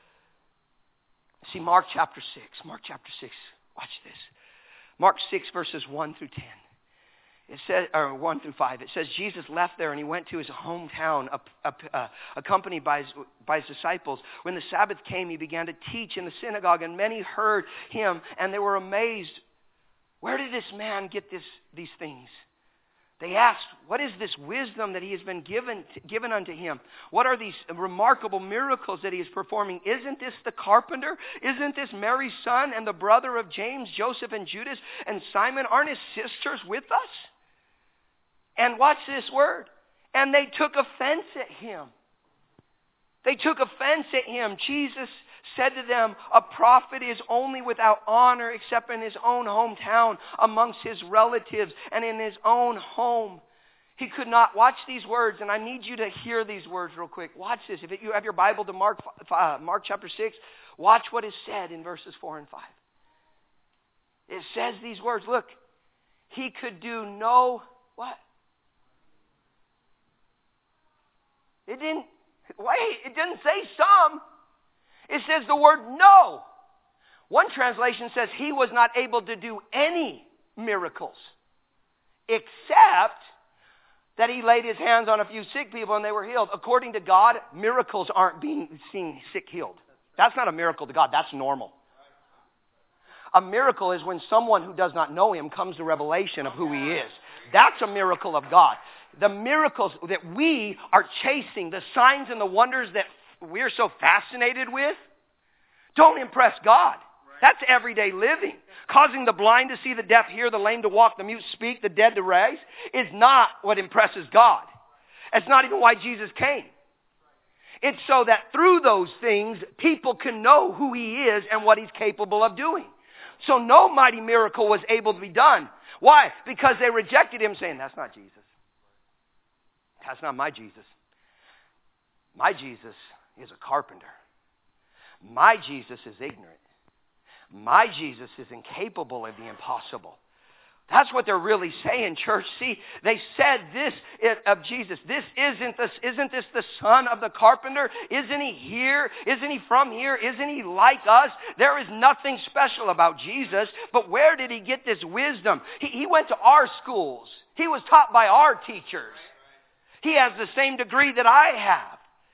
See, Mark chapter six. Mark chapter six. Watch this. Mark six, verses one through ten. It says, or one through five. It says Jesus left there and he went to his hometown, uh, uh, accompanied by his, by his disciples. When the Sabbath came, he began to teach in the synagogue, and many heard him, and they were amazed. Where did this man get this, these things? They asked, what is this wisdom that he has been given given unto him? What are these remarkable miracles that he is performing? Isn't this the carpenter? Isn't this Mary's son and the brother of James, Joseph, and Judas, and Simon? Aren't his sisters with us? And watch this word. And they took offense at him. They took offense at him. Jesus said to them, a prophet is only without honor except in his own hometown, amongst his relatives, and in his own home. He could not, watch these words, and I need you to hear these words real quick. Watch this. If you have your Bible to Mark, uh, Mark chapter six, watch what is said in verses four and five. It says these words. Look, he could do no, what? It didn't, wait, it didn't say some. It says the word no. One translation says he was not able to do any miracles, except that he laid his hands on a few sick people and they were healed. According to God, miracles aren't being seen sick healed. That's not a miracle to God. That's normal. A miracle is when someone who does not know him comes to revelation of who he is. That's a miracle of God. The miracles that we are chasing, the signs and the wonders that we're so fascinated with, don't impress God. That's everyday living. Causing the blind to see, the deaf hear, the lame to walk, the mute speak, the dead to rise, is not what impresses God. It's not even why Jesus came. It's so that through those things, people can know who he is and what he's capable of doing. So no mighty miracle was able to be done. Why? Because they rejected him, saying, that's not Jesus. That's not my Jesus. My Jesus is a carpenter. My Jesus is ignorant. My Jesus is incapable of the impossible. That's what they're really saying, church. See, they said this of Jesus. This isn't this, isn't this the son of the carpenter? Isn't he here? Isn't he from here? Isn't he like us? There is nothing special about Jesus. But where did he get this wisdom? He, he went to our schools. He was taught by our teachers. He has the same degree that I have.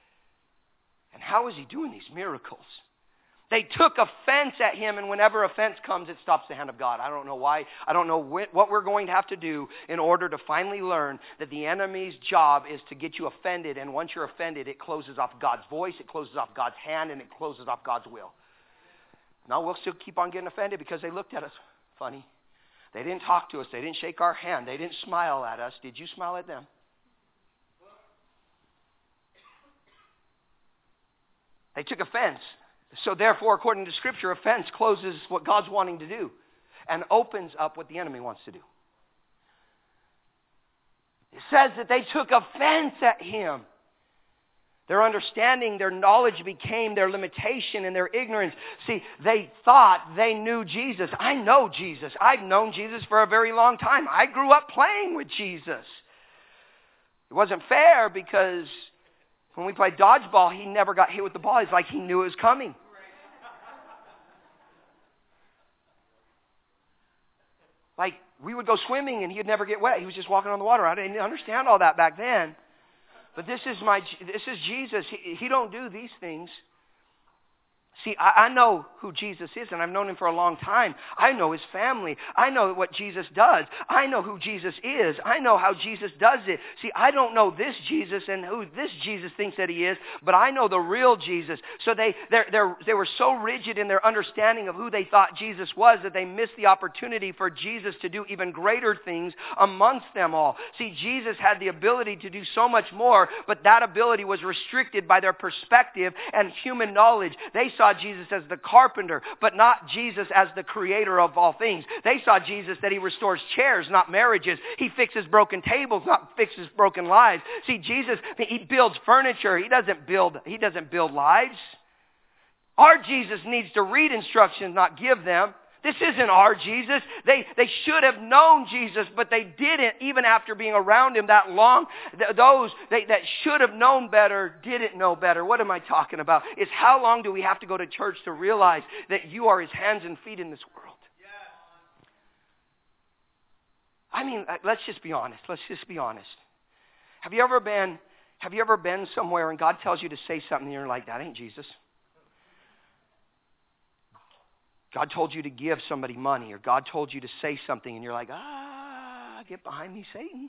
And how is he doing these miracles? They took offense at him, and whenever offense comes, it stops the hand of God. I don't know why. I don't know wh- what we're going to have to do in order to finally learn that the enemy's job is to get you offended, and once you're offended, it closes off God's voice, it closes off God's hand, and it closes off God's will. No, we'll still keep on getting offended because they looked at us funny. They didn't talk to us. They didn't shake our hand. They didn't smile at us. Did you smile at them? They took offense. So therefore, according to Scripture, offense closes what God's wanting to do and opens up what the enemy wants to do. It says that they took offense at him. Their understanding, their knowledge became their limitation and their ignorance. See, they thought they knew Jesus. I know Jesus. I've known Jesus for a very long time. I grew up playing with Jesus. It wasn't fair because when we played dodgeball, he never got hit with the ball. It's like he knew it was coming. Like, we would go swimming and he'd never get wet. He was just walking on the water. I didn't understand all that back then. But this is my, this is Jesus. He, he don't do these things. See, I, I know who Jesus is, and I've known him for a long time. I know his family. I know what Jesus does. I know who Jesus is. I know how Jesus does it. See, I don't know this Jesus and who this Jesus thinks that he is, but I know the real Jesus. So they they're, they're, they were so rigid in their understanding of who they thought Jesus was that they missed the opportunity for Jesus to do even greater things amongst them all. See, Jesus had the ability to do so much more, but that ability was restricted by their perspective and human knowledge. They saw Jesus as the carpenter, but not Jesus as the creator of all things. They saw Jesus that he restores chairs, not marriages. He fixes broken tables, not fixes broken lives. See, Jesus, he builds furniture. He doesn't build, he doesn't build lives. Our Jesus needs to read instructions, not give them. This isn't our Jesus. They they should have known Jesus, but they didn't, even after being around him that long. Th- those they, that should have known better didn't know better. What am I talking about? It's how long do we have to go to church to realize that you are his hands and feet in this world? I mean, let's just be honest. Let's just be honest. Have you ever been, have you ever been somewhere and God tells you to say something and you're like, that ain't Jesus? God told you to give somebody money, or God told you to say something, and you're like, ah, get behind me, Satan.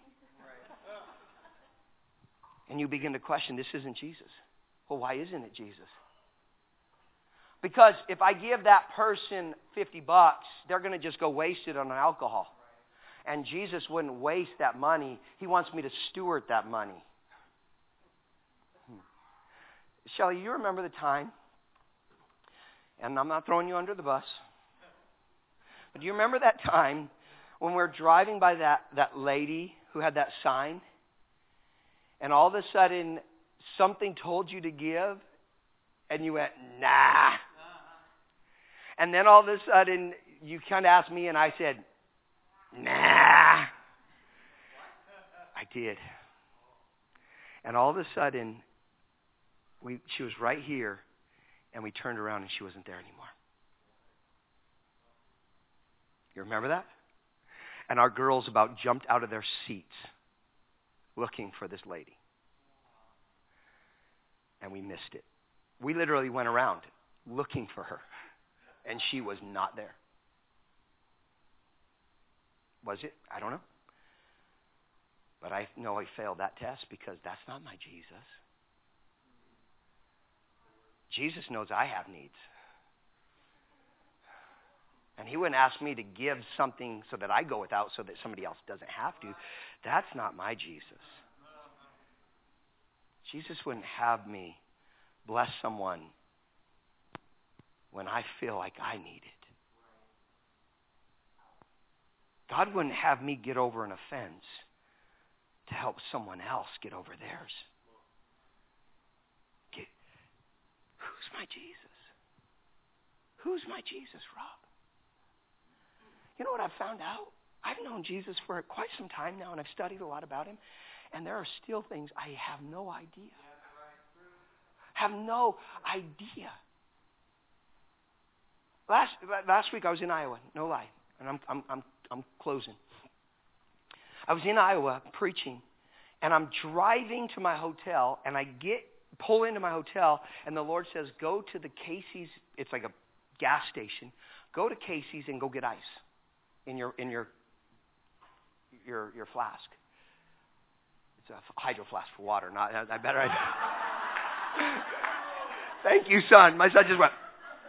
And you begin to question, this isn't Jesus. Well, why isn't it Jesus? Because if I give that person fifty bucks, they're going to just go waste it on alcohol. And Jesus wouldn't waste that money. He wants me to steward that money. Hmm. Shelley, you remember the time? And I'm not throwing you under the bus. But do you remember that time when we were driving by that, that lady who had that sign? And all of a sudden, something told you to give, and you went, nah. And then all of a sudden, you kind of asked me, and I said, nah. I did. And all of a sudden, we she was right here. And we turned around and she wasn't there anymore. You remember that? And our girls about jumped out of their seats looking for this lady. And we missed it. We literally went around looking for her. And she was not there. Was it? I don't know. But I know I failed that test because that's not my Jesus. Jesus knows I have needs. And he wouldn't ask me to give something so that I go without so that somebody else doesn't have to. That's not my Jesus. Jesus wouldn't have me bless someone when I feel like I need it. God wouldn't have me get over an offense to help someone else get over theirs. Get, who's my Jesus? Who's my Jesus, Rob? You know what I've found out? I've known Jesus for quite some time now, and I've studied a lot about him, and there are still things I have no idea. Have no idea. Last last week I was in Iowa, no lie, and I'm I'm I'm I'm closing. I was in Iowa preaching, and I'm driving to my hotel, and I get pull into my hotel, and the Lord says, "Go to the Casey's." It's like a gas station. Go to Casey's and go get ice in your in your your your flask. It's a hydro flask for water. Not I better. I, Thank you, son. My son just went.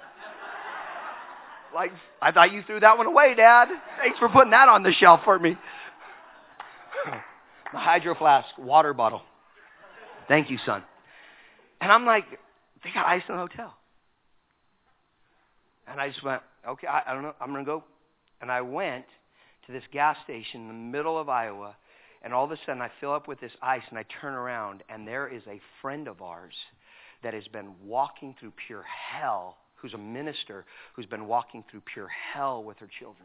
Like, I thought you threw that one away, Dad. Thanks for putting that on the shelf for me. My hydro flask, water bottle. Thank you, son. And I'm like, they got ice in the hotel. And I just went, okay, I, I don't know, I'm going to go. And I went to this gas station in the middle of Iowa, and all of a sudden I fill up with this ice, and I turn around, and there is a friend of ours that has been walking through pure hell, who's a minister, who's been walking through pure hell with her children.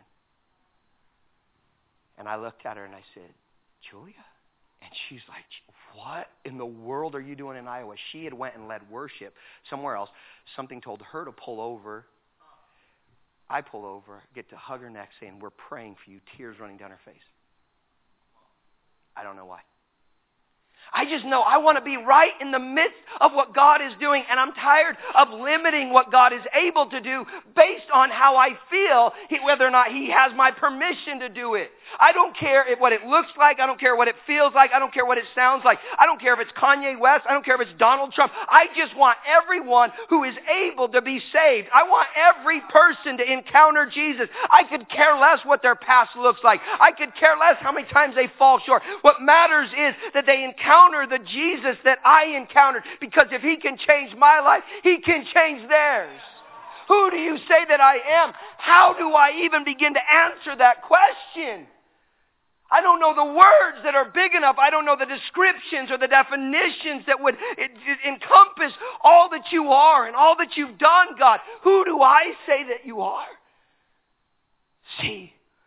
And I looked at her and I said, Julia? And she's like, what in the world are you doing in Iowa? She had went and led worship somewhere else. Something told her to pull over. I pull over, get to hug her neck saying, we're praying for you, tears running down her face. I don't know why. I just know I want to be right in the midst of what God is doing, and I'm tired of limiting what God is able to do based on how I feel, whether or not He has my permission to do it. I don't care if what it looks like. I don't care what it feels like. I don't care what it sounds like. I don't care if it's Kanye West. I don't care if it's Donald Trump. I just want everyone who is able to be saved. I want every person to encounter Jesus. I could care less what their past looks like. I could care less how many times they fall short. What matters is that they encounter the Jesus that I encountered, because if He can change my life, He can change theirs. Who do you say that I am? How do I even begin to answer that question? I don't know the words that are big enough. I don't know the descriptions or the definitions that would it, it encompass all that you are and all that you've done, God. Who do I say that you are? See,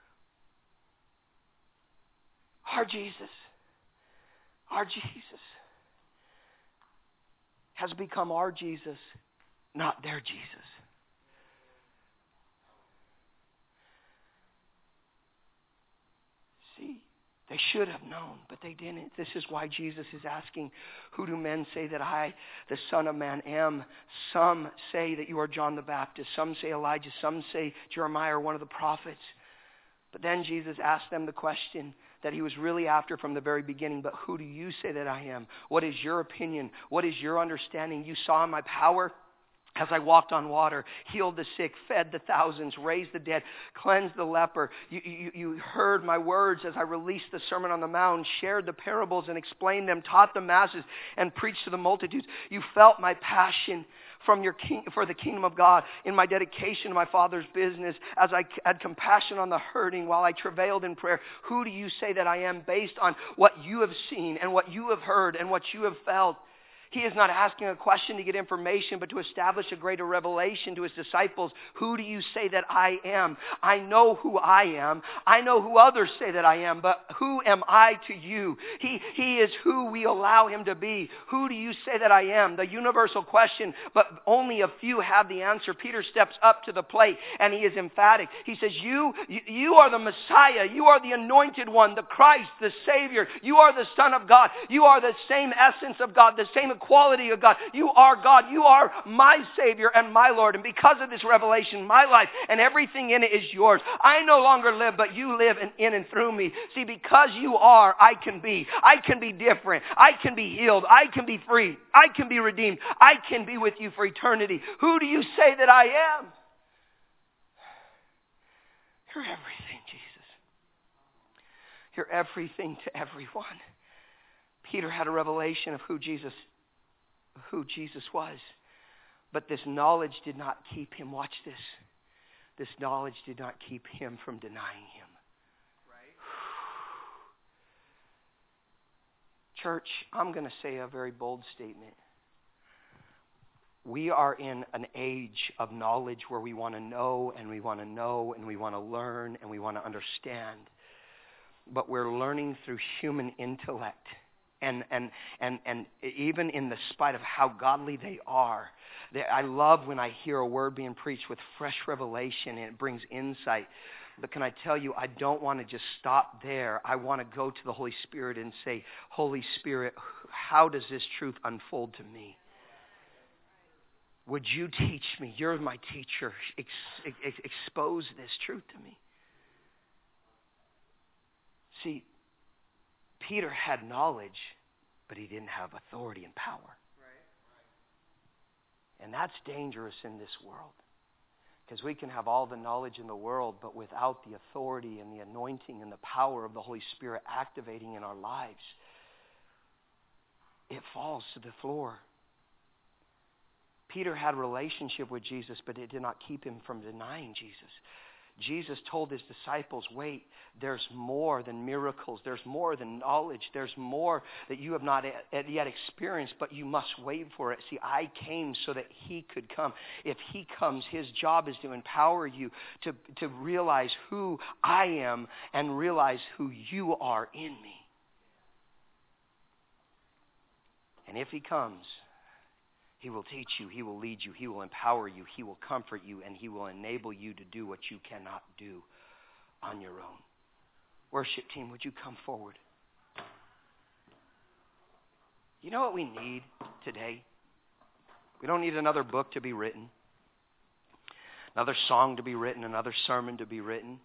our Jesus, our Jesus has become our Jesus, not their Jesus. See, they should have known, but they didn't. This is why Jesus is asking, who do men say that I, the Son of Man, am? Some say that you are John the Baptist. Some say Elijah. Some say Jeremiah or one of the prophets. But then Jesus asked them the question that He was really after from the very beginning. But who do you say that I am? What is your opinion? What is your understanding? You saw my power as I walked on water, healed the sick, fed the thousands, raised the dead, cleansed the leper. You, you, you heard my words as I released the Sermon on the Mount, shared the parables and explained them, taught the masses and preached to the multitudes. You felt my passion from your king, for the kingdom of God in my dedication to my Father's business, as I had compassion on the hurting while I travailed in prayer. Who do you say that I am based on what you have seen and what you have heard and what you have felt? He is not asking a question to get information, but to establish a greater revelation to His disciples. Who do you say that I am? I know who I am. I know who others say that I am, but who am I to you? He, he is who we allow Him to be. Who do you say that I am? The universal question, but only a few have the answer. Peter steps up to the plate and he is emphatic. He says, you, you are the Messiah. You are the anointed one, the Christ, the Savior. You are the Son of God. You are the same essence of God, the same quality of God. You are God. You are my Savior and my Lord. And because of this revelation, my life and everything in it is yours. I no longer live, but you live in, in and through me. See, because you are, I can be. I can be different. I can be healed. I can be free. I can be redeemed. I can be with you for eternity. Who do you say that I am? You're everything, Jesus. You're everything to everyone. Peter had a revelation of who Jesus who Jesus was. But this knowledge did not keep him, watch this, this knowledge did not keep him from denying Him. Right. Church, I'm going to say a very bold statement. We are in an age of knowledge where we want to know and we want to know and we want to learn and we want to understand. But we're learning through human intellect. And, and and and even in the spite of how godly they are, they, I love when I hear a word being preached with fresh revelation and it brings insight. But can I tell you, I don't want to just stop there. I want to go to the Holy Spirit and say, Holy Spirit, how does this truth unfold to me? Would you teach me? You're my teacher. Ex, ex, expose this truth to me. See, Peter had knowledge, but he didn't have authority and power. And that's dangerous in this world. Because we can have all the knowledge in the world, but without the authority and the anointing and the power of the Holy Spirit activating in our lives, it falls to the floor. Peter had a relationship with Jesus, but it did not keep him from denying Jesus. Jesus told His disciples, wait, there's more than miracles. There's more than knowledge. There's more that you have not yet experienced, but you must wait for it. See, I came so that He could come. If He comes, His job is to empower you to, to realize who I am and realize who you are in me. And if He comes, He will teach you, He will lead you, He will empower you, He will comfort you, and He will enable you to do what you cannot do on your own. Worship team, would you come forward? You know what we need today? We don't need another book to be written, another song to be written, another sermon to be written.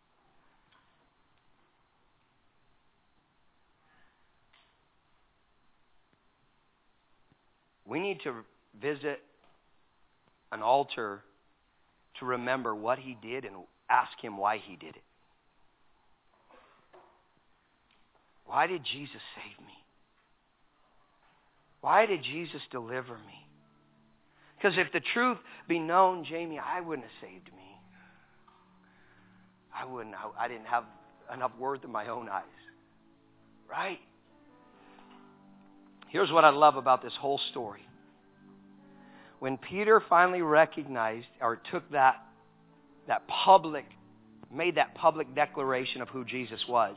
We need to visit an altar to remember what he did and ask him why he did it. Why did Jesus save me? Why did Jesus deliver me? Because if the truth be known, Jamie, I wouldn't have saved me. I wouldn't. I, I didn't have enough worth in my own eyes. Right? Here's what I love about this whole story. When Peter finally recognized or took that, that public, made that public declaration of who Jesus was,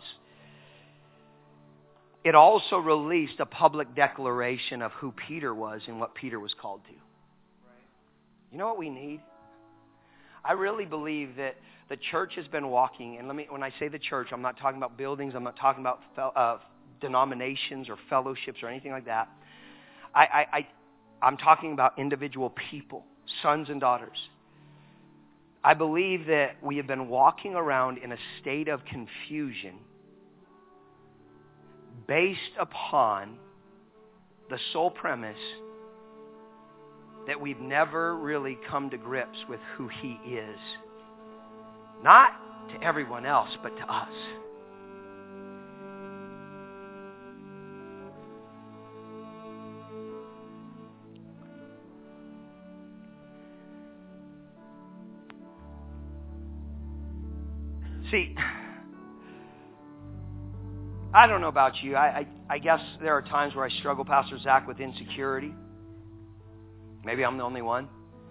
it also released a public declaration of who Peter was and what Peter was called to. You know what we need? I really believe that the church has been walking, and let me, when I say the church, I'm not talking about buildings, I'm not talking about uh, denominations or fellowships or anything like that. I, I, I, I'm talking about individual people, sons and daughters. I believe that we have been walking around in a state of confusion based upon the sole premise that we've never really come to grips with who he is. Not to everyone else, but to us. See, I don't know about you. I, I, I guess there are times where I struggle, Pastor Zach, with insecurity. Maybe I'm the only one.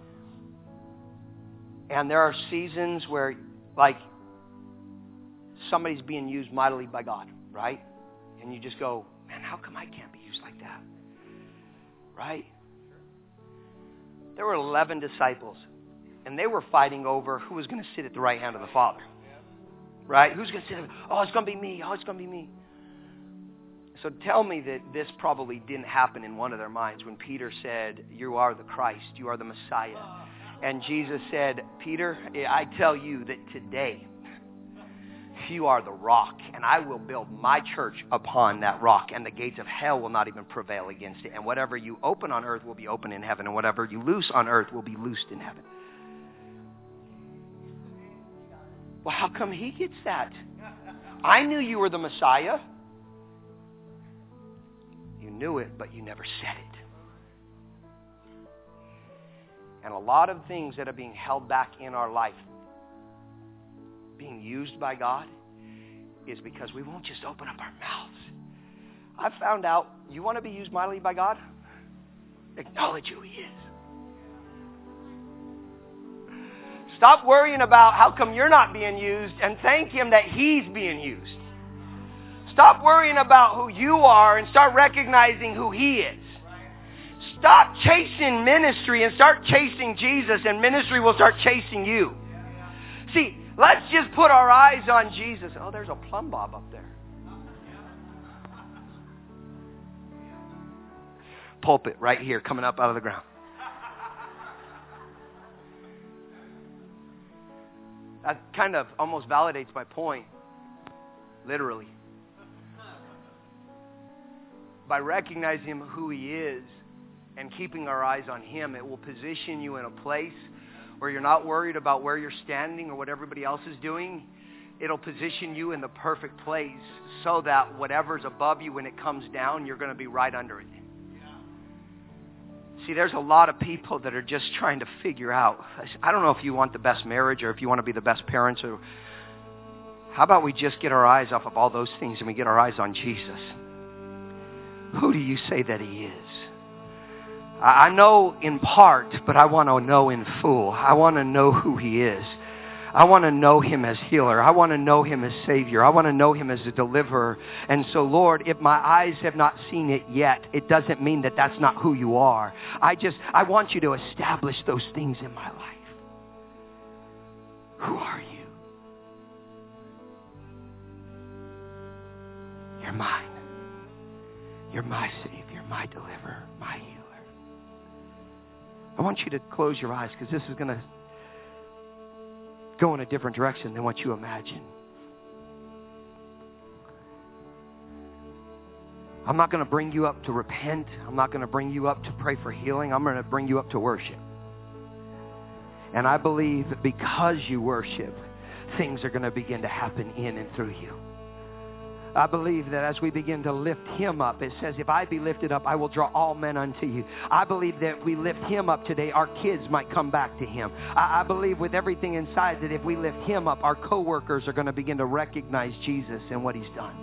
And there are seasons where, like, somebody's being used mightily by God, right? And you just go, man, how come I can't be used like that? Right? There were eleven disciples, and they were fighting over who was going to sit at the right hand of the Father. Right? Who's going to sit? Oh, it's going to be me. Oh, it's going to be me. So tell me that this probably didn't happen in one of their minds when Peter said, you are the Christ, you are the Messiah. And Jesus said, Peter, I tell you that today you are the rock, and I will build my church upon that rock, and the gates of hell will not even prevail against it. And whatever you open on earth will be open in heaven, and whatever you loose on earth will be loosed in heaven. Well, how come he gets that? I knew you were the Messiah. You knew it, but you never said it. And a lot of things that are being held back in our life, being used by God, is because we won't just open up our mouths. I've found out, you want to be used mightily by God? Acknowledge who he is. Stop worrying about how come you're not being used and thank him that he's being used. Stop worrying about who you are and start recognizing who he is. Stop chasing ministry and start chasing Jesus, and ministry will start chasing you. See, let's just put our eyes on Jesus. Oh, there's a plumb bob up there. Pulpit right here coming up out of the ground. That kind of almost validates my point, literally. By recognizing who he is and keeping our eyes on him, it will position you in a place where you're not worried about where you're standing or what everybody else is doing. It'll position you in the perfect place so that whatever's above you, when it comes down, you're going to be right under it. See, there's a lot of people that are just trying to figure out, I don't know if you want the best marriage or if you want to be the best parents, or how about we just get our eyes off of all those things and we get our eyes on Jesus? Who do you say that he is? I know in part, but I want to know in full. I want to know who he is. I want to know him as healer. I want to know him as Savior. I want to know him as a deliverer. And so, Lord, if my eyes have not seen it yet, it doesn't mean that that's not who you are. I just, I want you to establish those things in my life. Who are you? You're mine. You're my Savior, my deliverer, my healer. I want you to close your eyes because this is going to go in a different direction than what you imagine. I'm not going to bring you up to repent. I'm not going to bring you up to pray for healing. I'm going to bring you up to worship. And I believe that because you worship, things are going to begin to happen in and through you. I believe that as we begin to lift Him up, it says, if I be lifted up, I will draw all men unto you. I believe that if we lift Him up today, our kids might come back to Him. I, I believe with everything inside that if we lift Him up, our coworkers are going to begin to recognize Jesus and what He's done.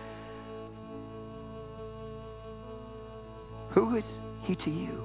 Who is He to you?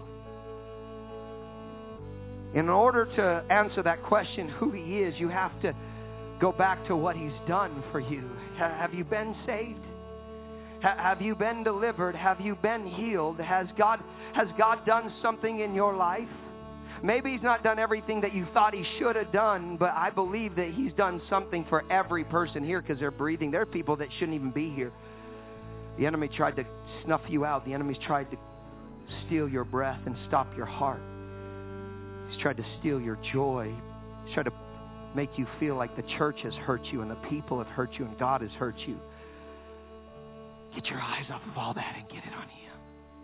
In order to answer that question, who He is, you have to go back to what He's done for you. Have you been saved? Have you been delivered? Have you been healed? Has God, has God done something in your life? Maybe He's not done everything that you thought He should have done, but I believe that He's done something for every person here because they're breathing. There are people that shouldn't even be here. The enemy tried to snuff you out. The enemy's tried to steal your breath and stop your heart. He's tried to steal your joy. He's tried to make you feel like the church has hurt you and the people have hurt you and God has hurt you. Get your eyes off of all that and get it on Him.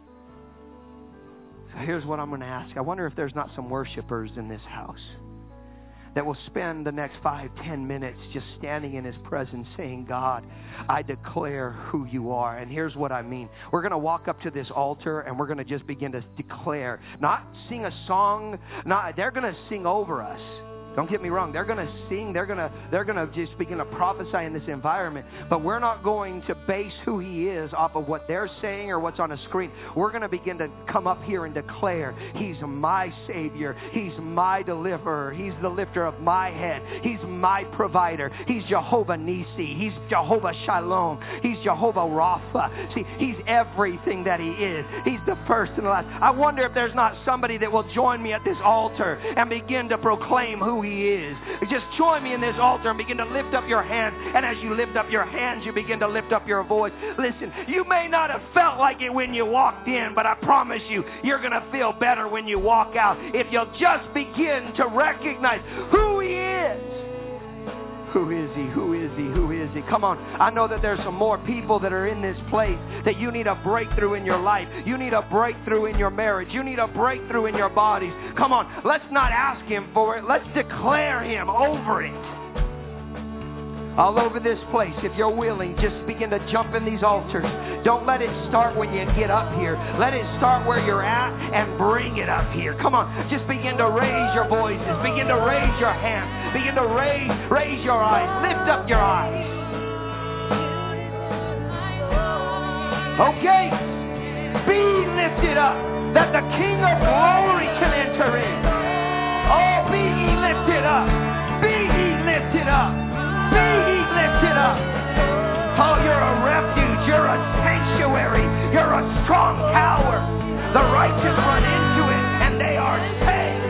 So here's what I'm going to ask. I wonder if there's not some worshipers in this house that will spend the next five, ten minutes just standing in His presence saying, God, I declare who You are. And here's what I mean. We're going to walk up to this altar and we're going to just begin to declare. Not sing a song. Not, they're going to sing over us. Don't get me wrong. They're going to sing. They're going to they're going to just begin to prophesy in this environment. But we're not going to base who He is off of what they're saying or what's on a screen. We're going to begin to come up here and declare, He's my Savior. He's my deliverer. He's the lifter of my head. He's my provider. He's Jehovah Nissi. He's Jehovah Shalom. He's Jehovah Rapha. See, He's everything that He is. He's the first and the last. I wonder if there's not somebody that will join me at this altar and begin to proclaim who He is. Just join me in this altar and begin to lift up your hands. And as you lift up your hands, you begin to lift up your voice. Listen, you may not have felt like it when you walked in, but I promise you, you're going to feel better when you walk out. If you'll just begin to recognize who He is. Who is He? Who is He? Who is He? Come on. I know that there's some more people that are in this place that you need a breakthrough in your life. You need a breakthrough in your marriage. You need a breakthrough in your bodies. Come on. Let's not ask Him for it. Let's declare Him over it. All over this place, if you're willing, just begin to jump in these altars. Don't let it start when you get up here. Let it start where you're at and bring it up here. Come on, just begin to raise your voices. Begin to raise your hands. Begin to raise, raise your eyes. Lift up your eyes. Okay, be lifted up that the King of glory can enter in. Oh, be ye lifted up. Be ye lifted up. Be ye lifted up. Oh, you're a refuge. You're a sanctuary. You're a strong tower. The righteous run into it and they are saved.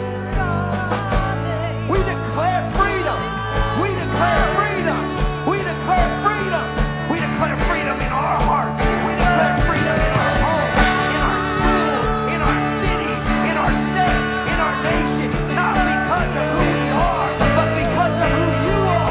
We declare freedom. We declare freedom. We declare freedom. We declare freedom in our hearts. We declare freedom in our homes, in our schools, in our cities, in our state, in our nation. Not because of who we are, but because of who You are.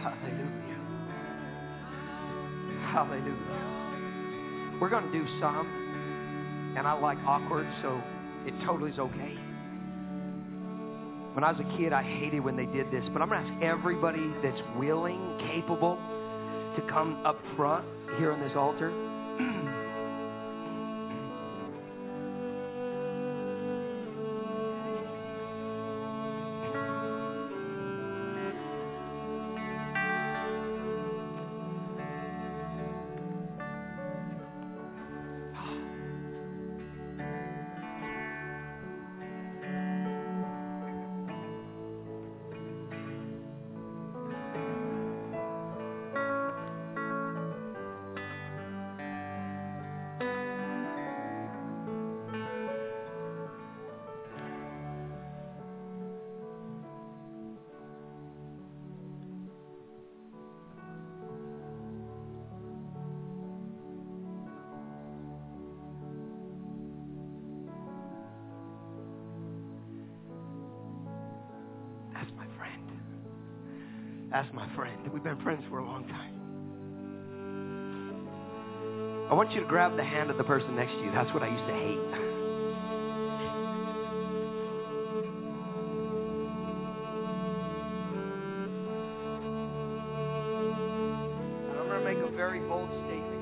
Hallelujah. Hallelujah. We're going to do some, and I like awkward, so it totally is okay. When I was a kid, I hated when they did this, but I'm going to ask everybody that's willing, capable, to come up front here on this altar. That's my friend. We've been friends for a long time. I want you to grab the hand of the person next to you. That's what I used to hate. And I'm going to make a very bold statement.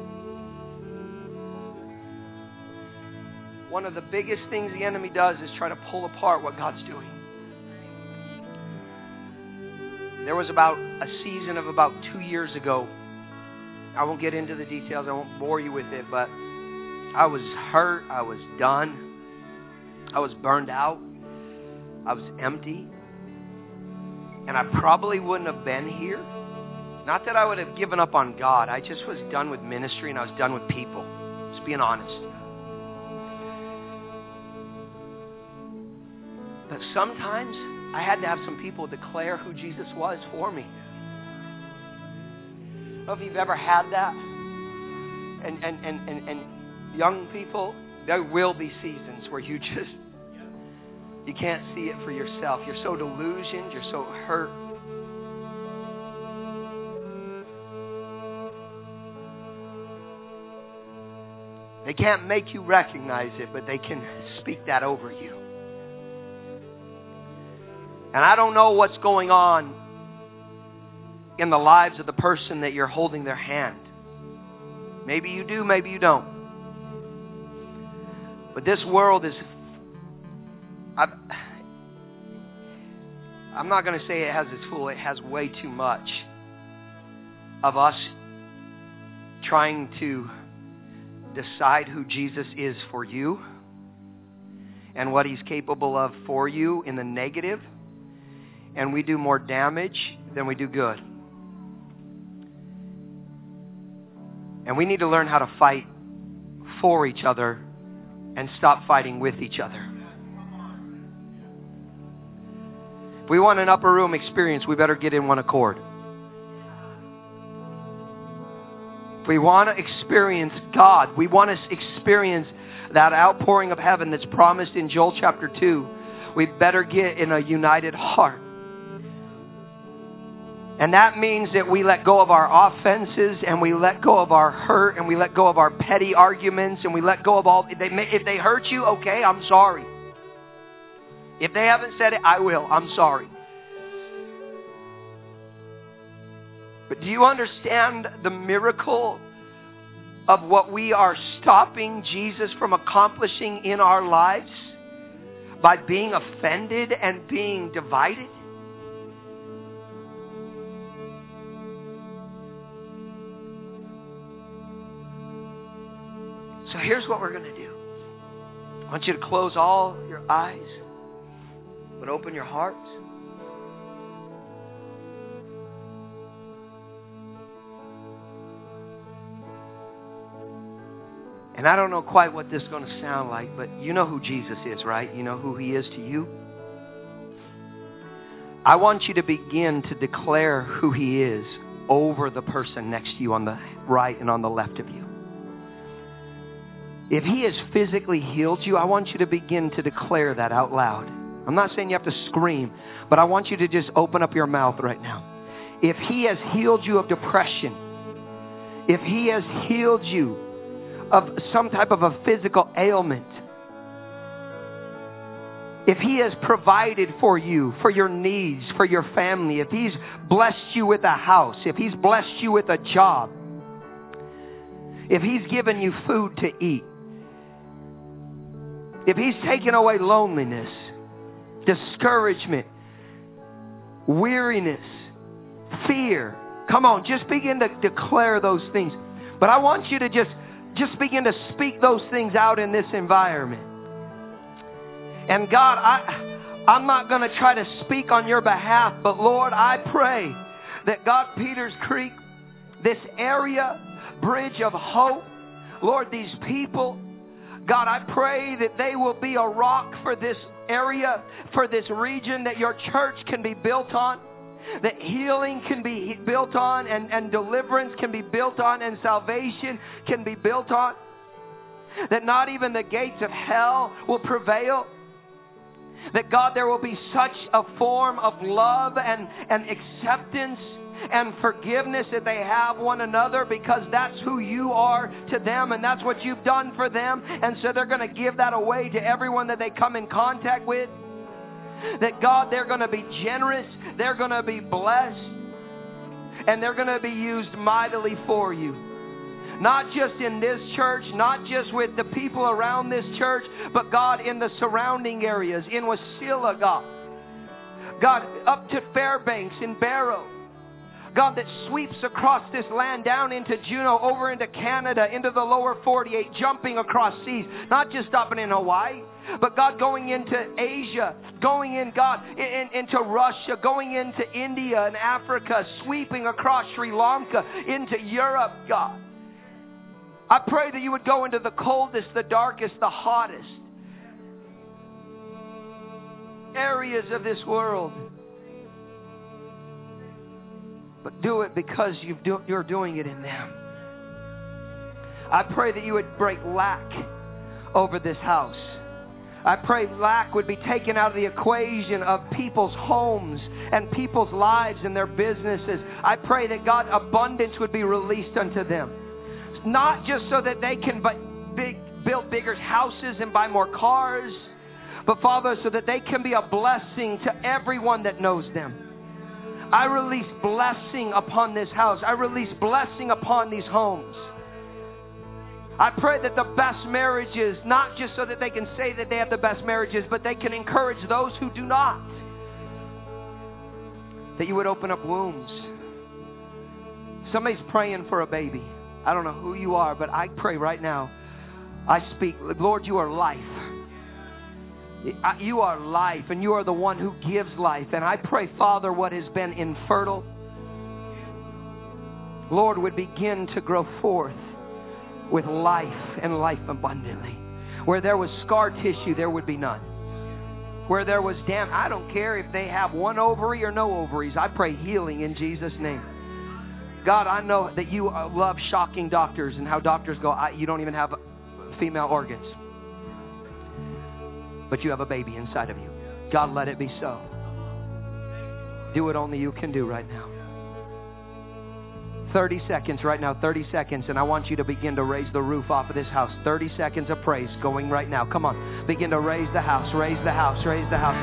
One of the biggest things the enemy does is try to pull apart what God's doing. There was about a season of about two years ago. I won't get into the details. I won't bore you with it, but I was hurt. I was done. I was burned out. I was empty. And I probably wouldn't have been here. Not that I would have given up on God. I just was done with ministry and I was done with people. Just being honest. But sometimes I had to have some people declare who Jesus was for me. I don't know if you've ever had that. And, and, and, and, and young people, there will be seasons where you just, you can't see it for yourself. You're so delusioned. You're so hurt. They can't make you recognize it, but they can speak that over you. And I don't know what's going on in the lives of the person that you're holding their hand. Maybe you do, maybe you don't. But this world is... I've, I'm not going to say it has its full. It has way too much of us trying to decide who Jesus is for you and what He's capable of for you in the negative. And we do more damage than we do good. And we need to learn how to fight for each other and stop fighting with each other. If we want an upper room experience, we better get in one accord. If we want to experience God, we want to experience that outpouring of heaven that's promised in Joel chapter two, we better get in a united heart. And that means that we let go of our offenses and we let go of our hurt and we let go of our petty arguments and we let go of all... If they, if they hurt you, okay, I'm sorry. If they haven't said it, I will. I'm sorry. But do you understand the miracle of what we are stopping Jesus from accomplishing in our lives by being offended and being divided? So here's what we're going to do. I want you to close all your eyes, but open your hearts. And I don't know quite what this is going to sound like, but you know who Jesus is, right? You know who He is to you. I want you to begin to declare who He is over the person next to you on the right and on the left of you. If He has physically healed you, I want you to begin to declare that out loud. I'm not saying you have to scream, but I want you to just open up your mouth right now. if He has healed you of depression, if He has healed you of some type of a physical ailment, if He has provided for you, for your needs, for your family, if He's blessed you with a house, if He's blessed you with a job, if He's given you food to eat, if He's taken away loneliness, discouragement, weariness, fear, come on, just begin to declare those things. But I want you to just, just begin to speak those things out in this environment. And God, I, I'm not going to try to speak on your behalf, but Lord, I pray that God, Peters Creek, this area, Bridge of Hope, Lord, these people, God, I pray that they will be a rock for this area, for this region, that your church can be built on, that healing can be built on, and, and deliverance can be built on, and salvation can be built on, that not even the gates of hell will prevail. That, God, there will be such a form of love and, and acceptance and forgiveness that they have one another, because that's who you are to them and that's what you've done for them. And so they're going to give that away to everyone that they come in contact with. That, God, they're going to be generous, they're going to be blessed, and they're going to be used mightily for you. Not just in this church, not just with the people around this church, but God, in the surrounding areas, in Wasilla, God. God, up to Fairbanks, in Barrow. God, that sweeps across this land down into Juneau, over into Canada, into the lower forty-eight, jumping across seas. Not just up in Hawaii, but God, going into Asia, going in, God, in, into Russia, going into India and Africa, sweeping across Sri Lanka, into Europe, God. I pray that you would go into the coldest, the darkest, the hottest areas of this world. But do it because you've do, you're doing it in them. I pray that you would break lack over this house. I pray lack would be taken out of the equation of people's homes and people's lives and their businesses. I pray that, God, abundance would be released unto them. Not just so that they can big, build bigger houses and buy more cars, but, Father, so that they can be a blessing to everyone that knows them. I release blessing upon this house. I release blessing upon these homes. I pray that the best marriages, not just so that they can say that they have the best marriages, but they can encourage those who do not. That you would open up wombs. Somebody's praying for a baby. I don't know who you are, but I pray right now. I speak, Lord, you are life. You are life, and you are the one who gives life. And I pray, Father, what has been infertile, Lord, would begin to grow forth with life and life abundantly. Where there was scar tissue, there would be none. Where there was damn, I don't care if they have one ovary or no ovaries. I pray healing in Jesus' name. God, I know that you love shocking doctors and how doctors go, I, you don't even have female organs. But you have a baby inside of you. God, let it be so. Do what only you can do right now. thirty seconds right now, thirty seconds, and I want you to begin to raise the roof off of this house. thirty seconds of praise going right now. Come on. Begin to raise the house, raise the house, raise the house.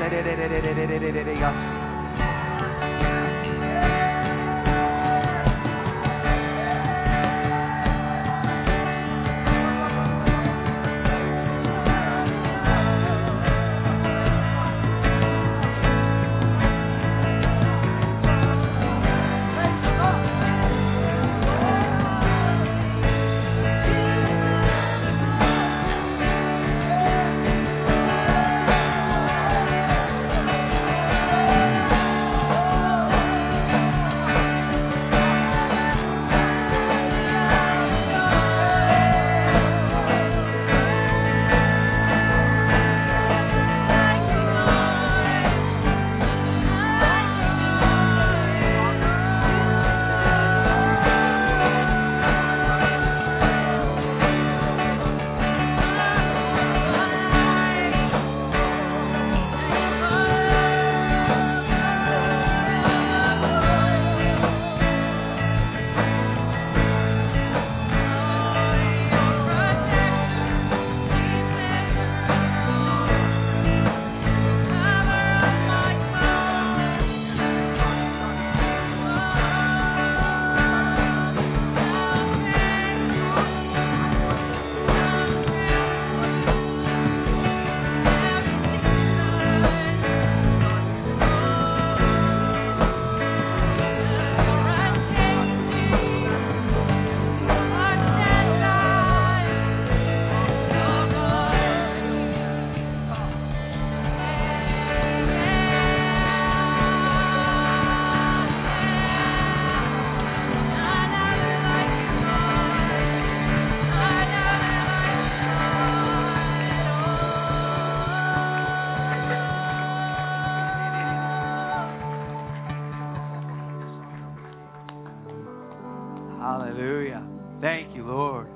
Hallelujah. Thank you, Lord.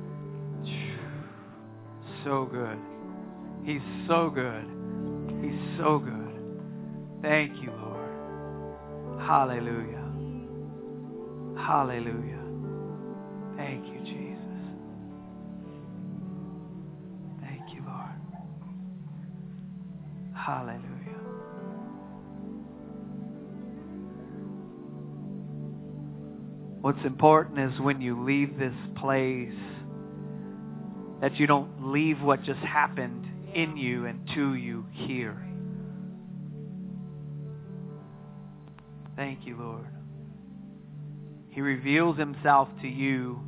So good. He's so good. He's so good. Thank you, Lord. Hallelujah. Hallelujah. Thank you, Jesus. Thank you, Lord. Hallelujah. What's important is when you leave this place, that you don't leave what just happened in you and to you here. Thank you, Lord. He reveals himself to you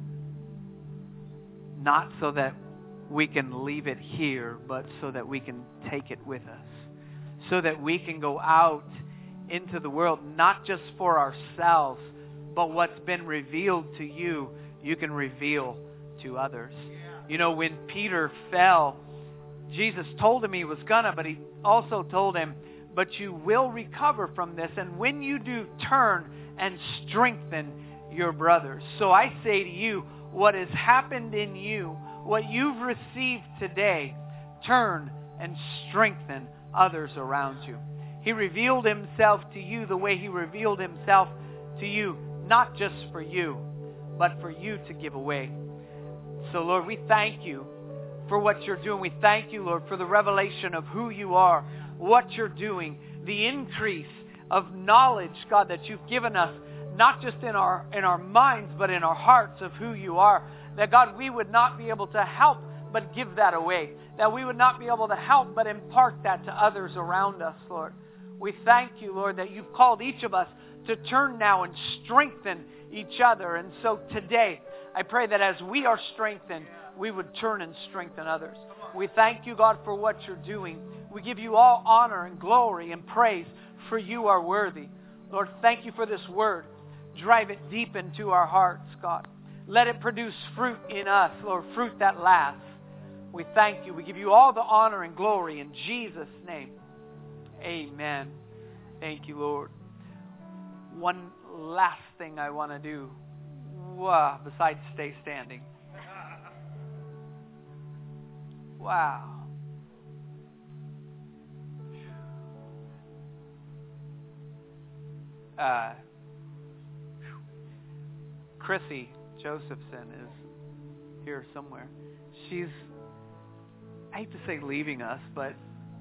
not so that we can leave it here, but so that we can take it with us. So that we can go out into the world, not just for ourselves, but what's been revealed to you, you can reveal to others. You know, when Peter fell, Jesus told him he was gonna, but he also told him, but you will recover from this, and when you do, turn and strengthen your brothers. So I say to you, what has happened in you, what you've received today, turn and strengthen others around you. He revealed himself to you the way he revealed himself to you, not just for you, but for you to give away. So Lord, we thank you for what you're doing. We thank you, Lord, for the revelation of who you are, what you're doing, the increase of knowledge, God, that you've given us, not just in our in our minds, but in our hearts of who you are. That, God, we would not be able to help but give that away. That we would not be able to help but impart that to others around us, Lord. We thank you, Lord, that you've called each of us to turn now and strengthen each other. And so today, I pray that as we are strengthened, we would turn and strengthen others. We thank you, God, for what you're doing. We give you all honor and glory and praise, for you are worthy. Lord, thank you for this word. Drive it deep into our hearts, God. Let it produce fruit in us, Lord, fruit that lasts. We thank you. We give you all the honor and glory in Jesus' name. Amen. Thank you, Lord. One last thing I want to do, wow, besides stay standing. Wow. Uh, Chrissy Josephson is here somewhere. She's, I hate to say leaving us, but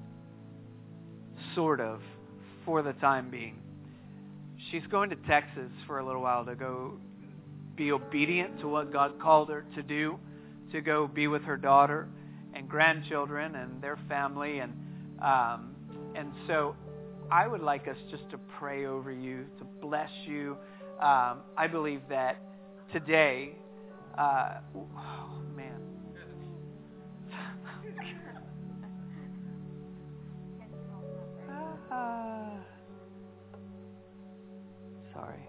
sort of, for the time being. She's going to Texas for a little while to go be obedient to what God called her to do, to go be with her daughter and grandchildren and their family. And um, and so I would like us just to pray over you, to bless you. Um, I believe that today, uh, oh man. uh, sorry.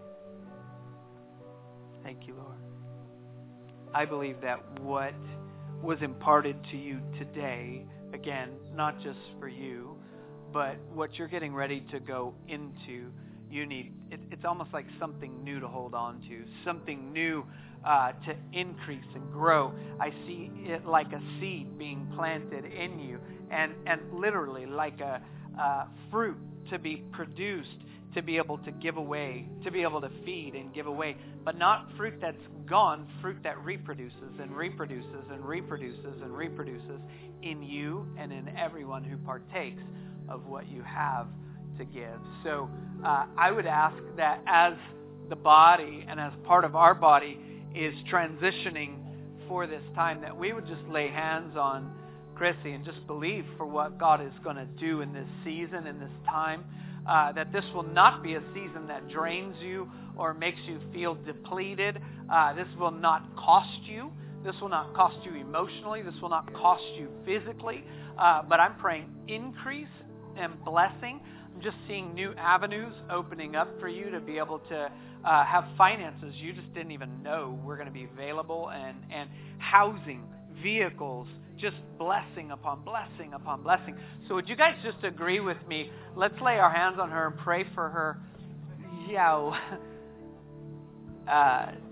Thank you, Lord. I believe that what was imparted to you today, again, not just for you, but what you're getting ready to go into, you need, it, it's almost like something new to hold on to, something new uh, to increase and grow. I see it like a seed being planted in you, and, and literally like a uh, fruit to be produced, to be able to give away, to be able to feed and give away, but not fruit that's gone, fruit that reproduces and reproduces and reproduces and reproduces in you and in everyone who partakes of what you have to give. So uh, I would ask that as the body and as part of our body is transitioning for this time, that we would just lay hands on Chrissy and just believe for what God is going to do in this season, in this time. Uh, that this will not be a season that drains you or makes you feel depleted. Uh, this will not cost you. This will not cost you emotionally. This will not cost you physically. Uh, but I'm praying increase and blessing. I'm just seeing new avenues opening up for you to be able to uh, have finances you just didn't even know were going to be available, and, and housing, vehicles, just blessing upon blessing upon blessing. So would you guys just agree with me? Let's lay our hands on her and pray for her. Yeah. Uh,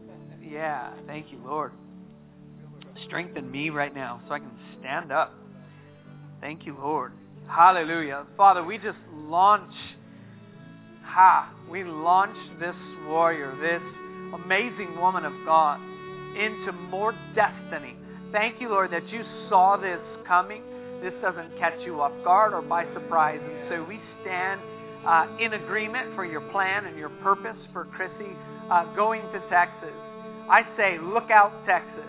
Yeah, thank you, Lord. Strengthen me right now so I can stand up. Thank you, Lord. Hallelujah. Father, we just launch, ha, we launch this warrior, this amazing woman of God into more destiny. Thank you, Lord, that you saw this coming. This doesn't catch you off guard or by surprise. And so we stand uh, in agreement for your plan and your purpose for Chrissy uh, going to Texas. I say, look out, Texas.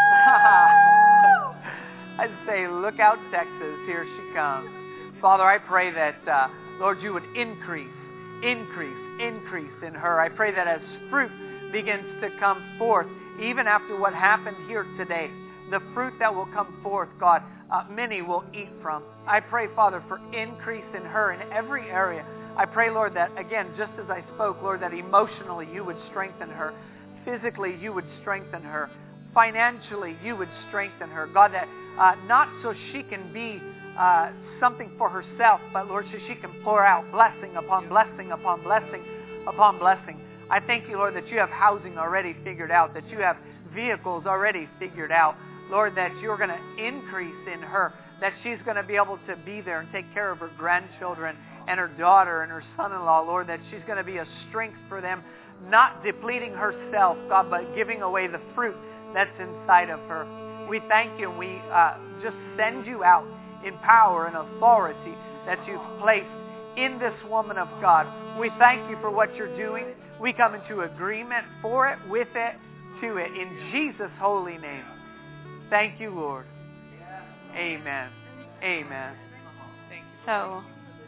I say, look out, Texas. Here she comes. Father, I pray that, uh, Lord, you would increase, increase, increase in her. I pray that as fruit begins to come forth, even after what happened here today, the fruit that will come forth, God, uh, many will eat from. I pray, Father, for increase in her in every area. I pray, Lord, that, again, just as I spoke, Lord, that emotionally you would strengthen her. Physically, you would strengthen her. Financially, you would strengthen her. God, that uh, not so she can be uh, something for herself, but, Lord, so she can pour out blessing upon blessing upon blessing upon blessing. I thank you, Lord, that you have housing already figured out, that you have vehicles already figured out. Lord, that you're going to increase in her, that she's going to be able to be there and take care of her grandchildren and her daughter and her son-in-law, Lord, that she's going to be a strength for them, not depleting herself, God, but giving away the fruit that's inside of her. We thank you, and we uh, just send you out in power and authority that you've placed in this woman of God. We thank you for what you're doing. We come into agreement for it, with it, to it, in Jesus' holy name. Thank you, Lord. Amen. Amen. Thank you. So,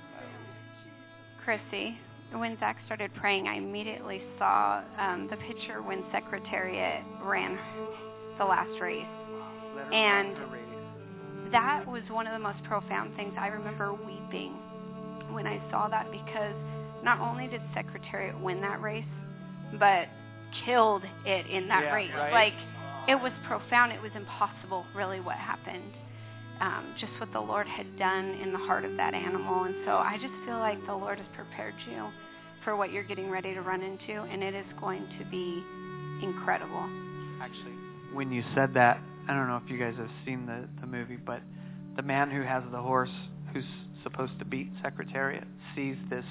Chrissy, when Zach started praying, I immediately saw um, the picture when Secretariat ran the last race. And that was one of the most profound things. I remember weeping when I saw that, because not only did Secretariat win that race, but killed it in that yeah, race. Right? Like, it was profound. It was impossible, really, what happened. Um, just what the Lord had done in the heart of that animal. And so I just feel like the Lord has prepared you for what you're getting ready to run into, and it is going to be incredible. Actually, when you said that, I don't know if you guys have seen the, the movie, but the man who has the horse who's supposed to beat Secretariat sees this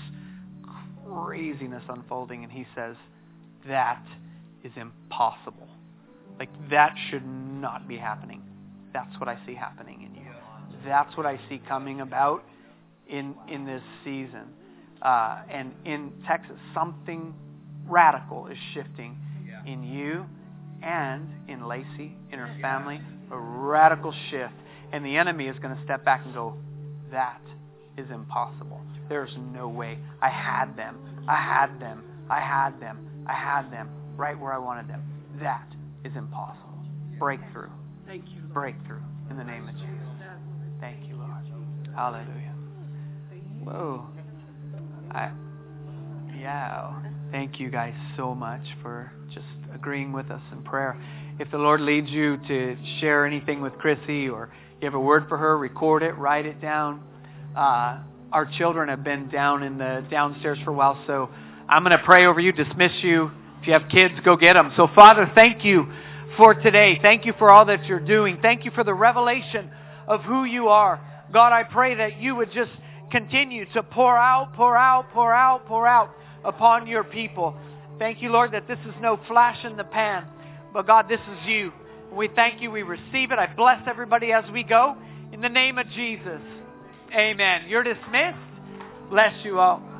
craziness unfolding, and he says, that is impossible. Like, that should not be happening. That's what I see happening in you. That's what I see coming about in in this season. Uh, and in Texas, something radical is shifting in you and in Lacey, in her family. A radical shift. And the enemy is going to step back and go, that is impossible. There's no way. I had them. I had them. I had them. I had them right where I wanted them. That is impossible. Breakthrough. Thank you, Lord. Breakthrough in the name of Jesus. Thank you, Lord. Hallelujah. Whoa. I, yeah. Thank you guys so much for just agreeing with us in prayer. If the Lord leads you to share anything with Chrissy, or you have a word for her, record it, write it down. Uh, our children have been down in the downstairs for a while, so I'm going to pray over you, dismiss you. If you have kids, go get them. So, Father, thank you for today. Thank you for all that you're doing. Thank you for the revelation of who you are. God, I pray that you would just continue to pour out, pour out, pour out, pour out upon your people. Thank you, Lord, that this is no flash in the pan, but God, this is you. We thank you. We receive it. I bless everybody as we go. In the name of Jesus, amen. You're dismissed. Bless you all.